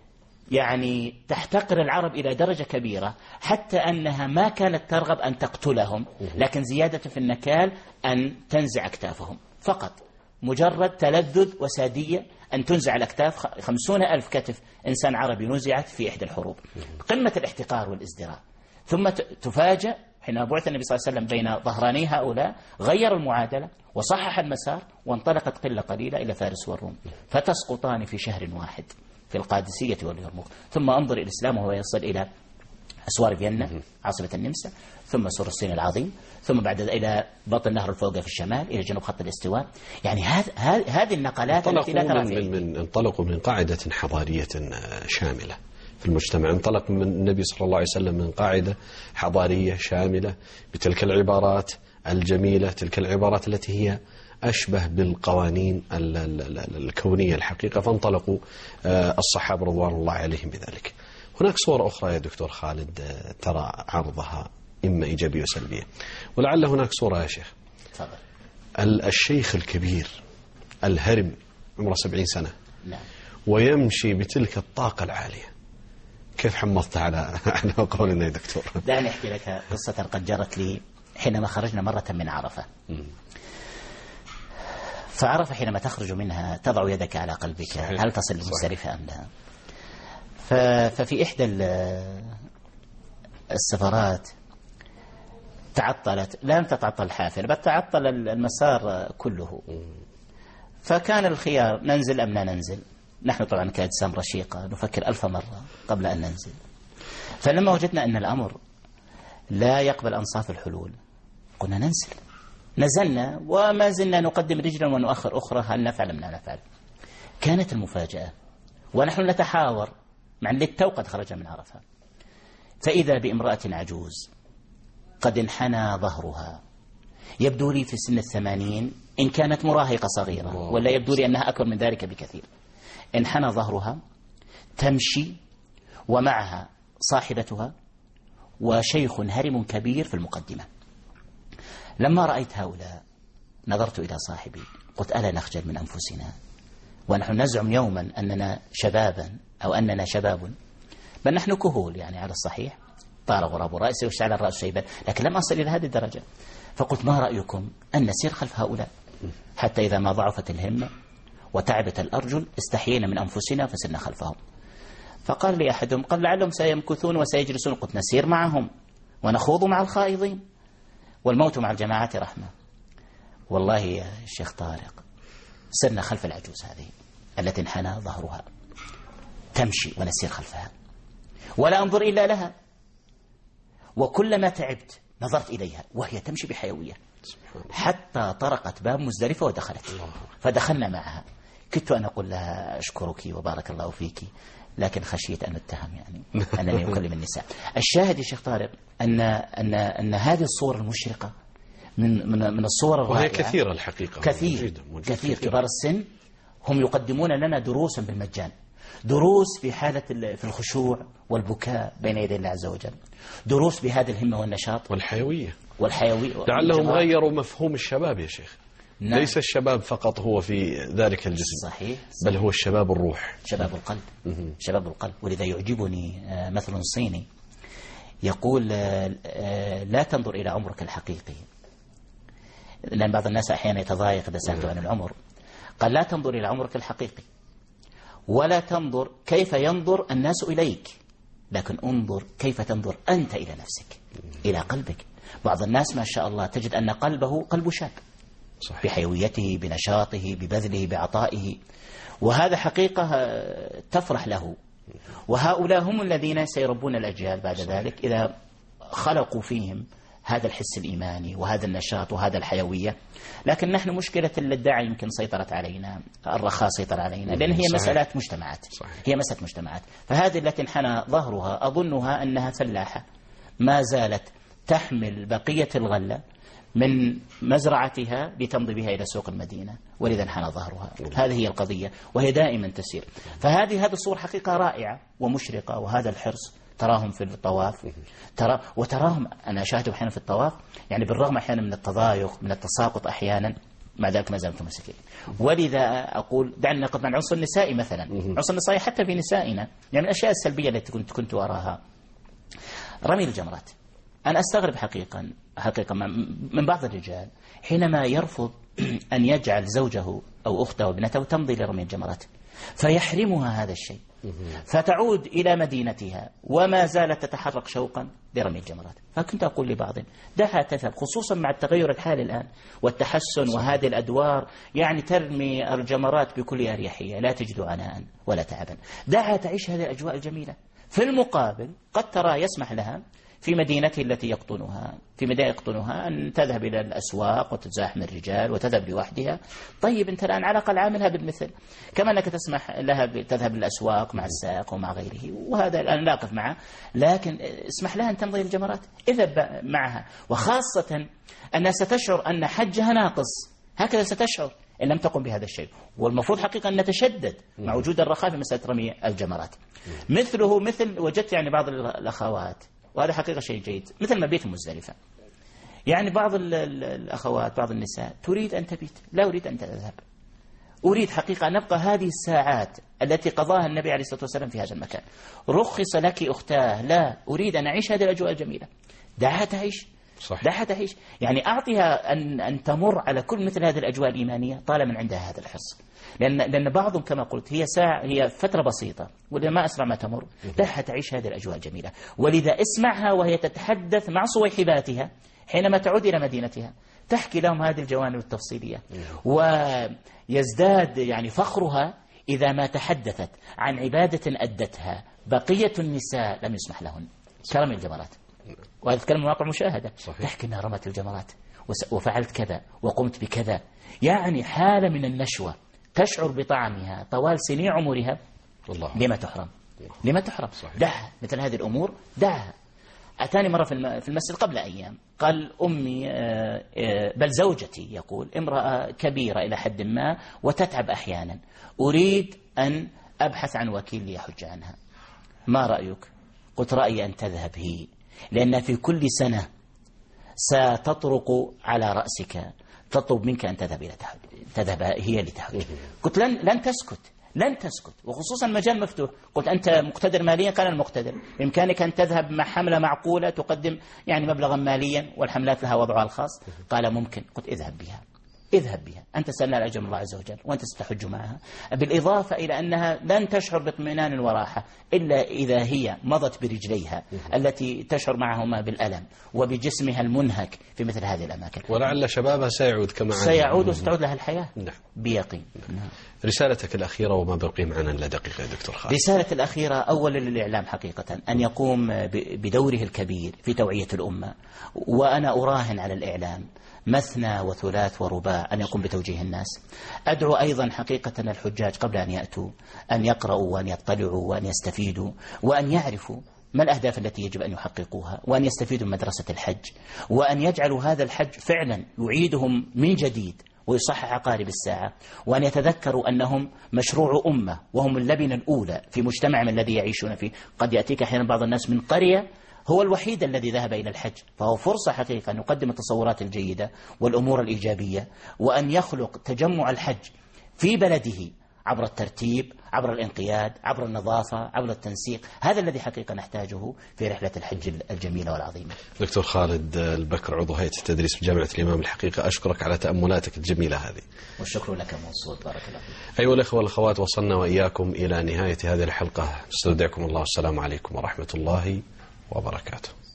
يعني تحتقر العرب إلى درجة كبيرة، حتى أنها ما كانت ترغب أن تقتلهم، لكن زيادة في النكال أن تنزع أكتافهم فقط، مجرد تلذذ وسادية أن تنزع الأكتاف. 50,000 كتف إنسان عربي نزعت في إحدى الحروب، قمة الاحتقار والازدراء. ثم تفاجأ حين بعث النبي صلى الله عليه وسلم بين ظهراني هؤلاء، غير المعادلة وصحح المسار، وانطلقت قلة قليلة إلى فارس والروم، فتسقطان في شهر واحد في القادسية واليرموك. ثم انظر الإسلام وهو يصل إلى أسوار فيينا عاصمة النمسا، ثم سور الصين العظيم، ثم بعد إلى بطن نهر الفوغة في الشمال إلى جنوب خط الاستواء. يعني هذه النقلات التي لا ترى فيها. انطلقوا من قاعدة حضارية شاملة في المجتمع، انطلق من النبي صلى الله عليه وسلم من قاعدة حضارية شاملة بتلك العبارات الجميلة، تلك العبارات التي هي أشبه بالقوانين الكونية الحقيقة، فانطلقوا الصحابة رضوان الله عليهم بذلك. هناك صورة أخرى يا دكتور خالد ترى عرضها إما إيجابية وسلبية، ولعل هناك صورة يا شيخ. الشيخ الكبير الهرم عمره 70 سنة ويمشي بتلك الطاقة العالية، كيف حمضت على قولنا يا دكتور؟ دعني أحكي لك قصة قد جرت لي حينما خرجنا مرة من عرفة. فعرفة حينما تخرج منها تضع يدك على قلبك، هل تصل لمزدلفة أم لا؟ ففي إحدى السفرات تعطلت، لم تتعطل الحافلة بل تعطل المسار كله. فكان الخيار ننزل أم لا ننزل. نحن طبعا كأجسام رشيقة نفكر 1000 مرة قبل أن ننزل. فلما وجدنا أن الأمر لا يقبل أنصاف الحلول قلنا ننزل. نزلنا وما زلنا نقدم رجلا ونؤخر أخرى، هل نفعل أم لا نفعل. كانت المفاجأة ونحن نتحاور مع للتو قد خرج من عرفة، فإذا بامرأة عجوز قد انحنى ظهرها، يبدو لي في سن 80 إن كانت مراهقة صغيرة، ولا يبدو لي أنها أكبر من ذلك بكثير. انحنى ظهرها تمشي ومعها صاحبتها وشيخ هرم كبير في المقدمة. لما رأيت هؤلاء نظرت إلى صاحبي قلت ألا نخجل من أنفسنا ونحن نزعم يوما أننا شبابا أو أننا شباب، بل نحن كهول يعني على الصحيح، طار غراب رأسي واشتعل الرأس شيبا، لكن لم أصل إلى هذه الدرجة. فقلت ما رأيكم أن نسير خلف هؤلاء حتى إذا ما ضعفت الهمة وتعبت الأرجل استحيينا من أنفسنا فسرنا خلفهم. فقال لي أحدهم قال لعلهم سيمكثون وسيجلسون. قلت نسير معهم ونخوض مع الخائضين، والموت مع الجماعة رحمة. والله يا شيخ طارق سرنا خلف العجوز هذه التي انحنى ظهرها تمشي ونسير خلفها ولا أنظر إلا لها، وكلما تعبت نظرت إليها وهي تمشي بحيوية حتى طرقت باب مزدلفة ودخلت. فدخلنا معها. كنت أن أقول لها أشكرك وبارك الله فيك، لكن خشيت أن أتهم يعني أنني أكلم النساء. الشاهد يا شيخ طارق أن هذه الصور المشرقة من الصور الرائعة، وهي كثيرة الحقيقة، كثير كبار السن هم يقدمون لنا دروسا بالمجان، دروس في حالة في الخشوع والبكاء بين يدي الله عز وجل، دروس بهذه الهمة والنشاط والحيوية. لعلهم غيروا مفهوم الشباب يا شيخ. نعم. ليس الشباب فقط هو في ذلك الجسم، صحيح، بل هو الشباب الروح، شباب القلب. شباب القلب. ولذا يعجبني مثل صيني يقول لا تنظر إلى عمرك الحقيقي، لأن بعض الناس أحيانا يتضايق إذا سألت عن العمر. قال لا تنظر إلى عمرك الحقيقي ولا تنظر كيف ينظر الناس إليك، لكن انظر كيف تنظر أنت إلى نفسك، إلى قلبك. بعض الناس ما شاء الله تجد أن قلبه قلب شاب، صحيح، بحيويته بنشاطه ببذله بعطائه، وهذا حقيقة تفرح له. وهؤلاء هم الذين سيربون الأجيال بعد ذلك إذا خلقوا فيهم هذا الحس الإيماني وهذا النشاط وهذا الحيوية. لكن نحن مشكلة الداعي يمكن سيطرت علينا، الرخاء سيطر علينا، لأن هي مسألة مجتمعات، هي مسألة مجتمعات. فهذه التي انحنى ظهرها أظنها أنها فلاحة ما زالت تحمل بقية الغلة من مزرعتها لتمضي بها إلى سوق المدينة، ولذا انحنى ظهرها. هذه هي القضية وهي دائما تسير. فهذه الصور حقيقة رائعة ومشرقة، وهذا الحرص تراهم في الطواف، وتراهم أنا أشاهدهم أحيانا في الطواف يعني بالرغم أحيانا من التضايق من التساقط أحيانا، مع ذلك ما زالوا متمسكين. ولذا أقول دعنا نقف عن العنصر النسائي مثلا. العنصر النسائي حتى في نسائنا يعني من الأشياء السلبية التي كنت أراها رمي الجمرات. أنا أستغرب حقيقة من بعض الرجال حينما يرفض أن يجعل زوجه أو أخته أو ابنته تمضي لرمي الجمرات، فيحرمها هذا الشيء، فتعود إلى مدينتها وما زالت تتحرك شوقا لرمي الجمرات. فكنت أقول لبعض دعها تذهب، خصوصا مع التغير الحالي الآن والتحسن وهذه الأدوار، يعني ترمي الجمرات بكل أريحية لا تجد عناء ولا تعبا. دعها تعيش هذه الأجواء الجميلة. في المقابل قد ترى يسمح لها في مدينته التي يقطنها أن تذهب إلى الأسواق وتتزاحم الرجال وتذهب لوحدها. طيب أنت الآن على الأقل عاملها بالمثل، كما أنك تسمح لها تذهب للأسواق مع السائق ومع غيره، وهذا الآن لا أقف معه، لكن اسمح لها أن تمضي الجمرات، اذهب معها. وخاصة أنها ستشعر أن حجها ناقص، هكذا ستشعر إن لم تقم بهذا الشيء. والمفروض حقيقة أن نتشدد مع وجود الرخاء في مسألة رمي الجمرات. مثله مثل وجدت يعني بعض الأخوات، وهذا حقيقة شيء جيد، مثل مبيت مزدلفة. يعني بعض الأخوات بعض النساء تريد أن تبيت، لا أريد أن تذهب، أريد حقيقة أن نبقى هذه الساعات التي قضاها النبي عليه الصلاة والسلام في هذا المكان. رخص لك أختاه، لا أريد أن أعيش هذه الأجواء الجميلة، دعها تعيش. صحيح. دعها تعيش، يعني أعطيها أن تمر على كل مثل هذه الأجواء الإيمانية طالما عندها هذا الحرص. لأن بعضهم كما قلت هي فترة بسيطة، ولما أسرع ما تمر دعها تعيش هذه الأجواء الجميلة. ولذا اسمعها وهي تتحدث مع صويحباتها حينما تعود إلى مدينتها، تحكي لهم هذه الجوانب التفصيلية، ويزداد يعني فخرها إذا ما تحدثت عن عبادة أدتها بقية النساء لم يسمح لهن كرمي الجمرات. وهذا الكلام واقع مشاهدة. صحيح. تحكي أنها رمت الجمرات وفعلت كذا وقمت بكذا، يعني حالة من النشوة تشعر بطعمها طوال سنين عمرها. الله. لما تحرم؟ لما تحرم؟ دعها مثل هذه الأمور، دعها. أتاني مرة في المسجد قبل أيام، قال أمي بل زوجتي يقول امرأة كبيرة إلى حد ما وتتعب أحيانا، أريد أن أبحث عن وكيل ليحج عنها، ما رأيك؟ قلت رأيي أن تذهب هي، لأن في كل سنة ستطرق على رأسك تطلب منك أن تذهب هي لتحج. قلت لن تسكت، لن تسكت، وخصوصا مجال مفتوح. قلت أنت مقتدر ماليا؟ قال أنا مقتدر. بإمكانك أن تذهب مع حملة معقولة تقدم يعني مبلغا ماليا، والحملات لها وضعها الخاص. قال ممكن. قلت اذهب بها، اذهب بها، أنت سألنا الأجر من الله عز وجل وأنت ستحج معها. بالإضافة إلى أنها لن تشعر باطمئنان وراحة إلا إذا هي مضت برجليها التي تشعر معهما بالألم وبجسمها المنهك في مثل هذه الأماكن. ولعل شبابها سيعود كما سيعود وستعود لها الحياة. نعم. بيقين. نعم. رسالتك الأخيرة وما بقي معنا إلا دقيقة يا دكتور خالد. رسالة الأخيرة أولا للإعلام حقيقة أن يقوم بدوره الكبير في توعية الأمة، وأنا أراهن على الإعلام مثنى وثلاث ورباع أن يقوم بتوجيه الناس. أدعو أيضا حقيقة الحجاج قبل أن يأتوا أن يقرأوا وأن يطلعوا وأن يستفيدوا وأن يعرفوا ما الأهداف التي يجب أن يحققوها، وأن يستفيدوا من مدرسة الحج، وأن يجعلوا هذا الحج فعلا يعيدهم من جديد ويصحح عقارب الساعة، وأن يتذكروا أنهم مشروع أمة وهم اللبنة الأولى في مجتمعهم الذي يعيشون فيه. قد يأتيك أحيانا بعض الناس من قرية هو الوحيد الذي ذهب إلى الحج، فهو فرصة حقيقة أن يقدم التصورات الجيدة والأمور الإيجابية، وأن يخلق تجمع الحج في بلده عبر الترتيب، عبر الانقياد، عبر النظافة، عبر التنسيق. هذا الذي حقيقة نحتاجه في رحلة الحج الجميلة والعظيمة. دكتور خالد البكر، عضو هيئة التدريس بجامعة الإمام، الحقيقة أشكرك على تأملاتك الجميلة هذه. والشكر لك موصول، بارك الله فيك. أيها الأخوة والأخوات، وصلنا وإياكم إلى نهاية هذه الحلقة. استودعكم الله والسلام عليكم ورحمة الله وبركاته.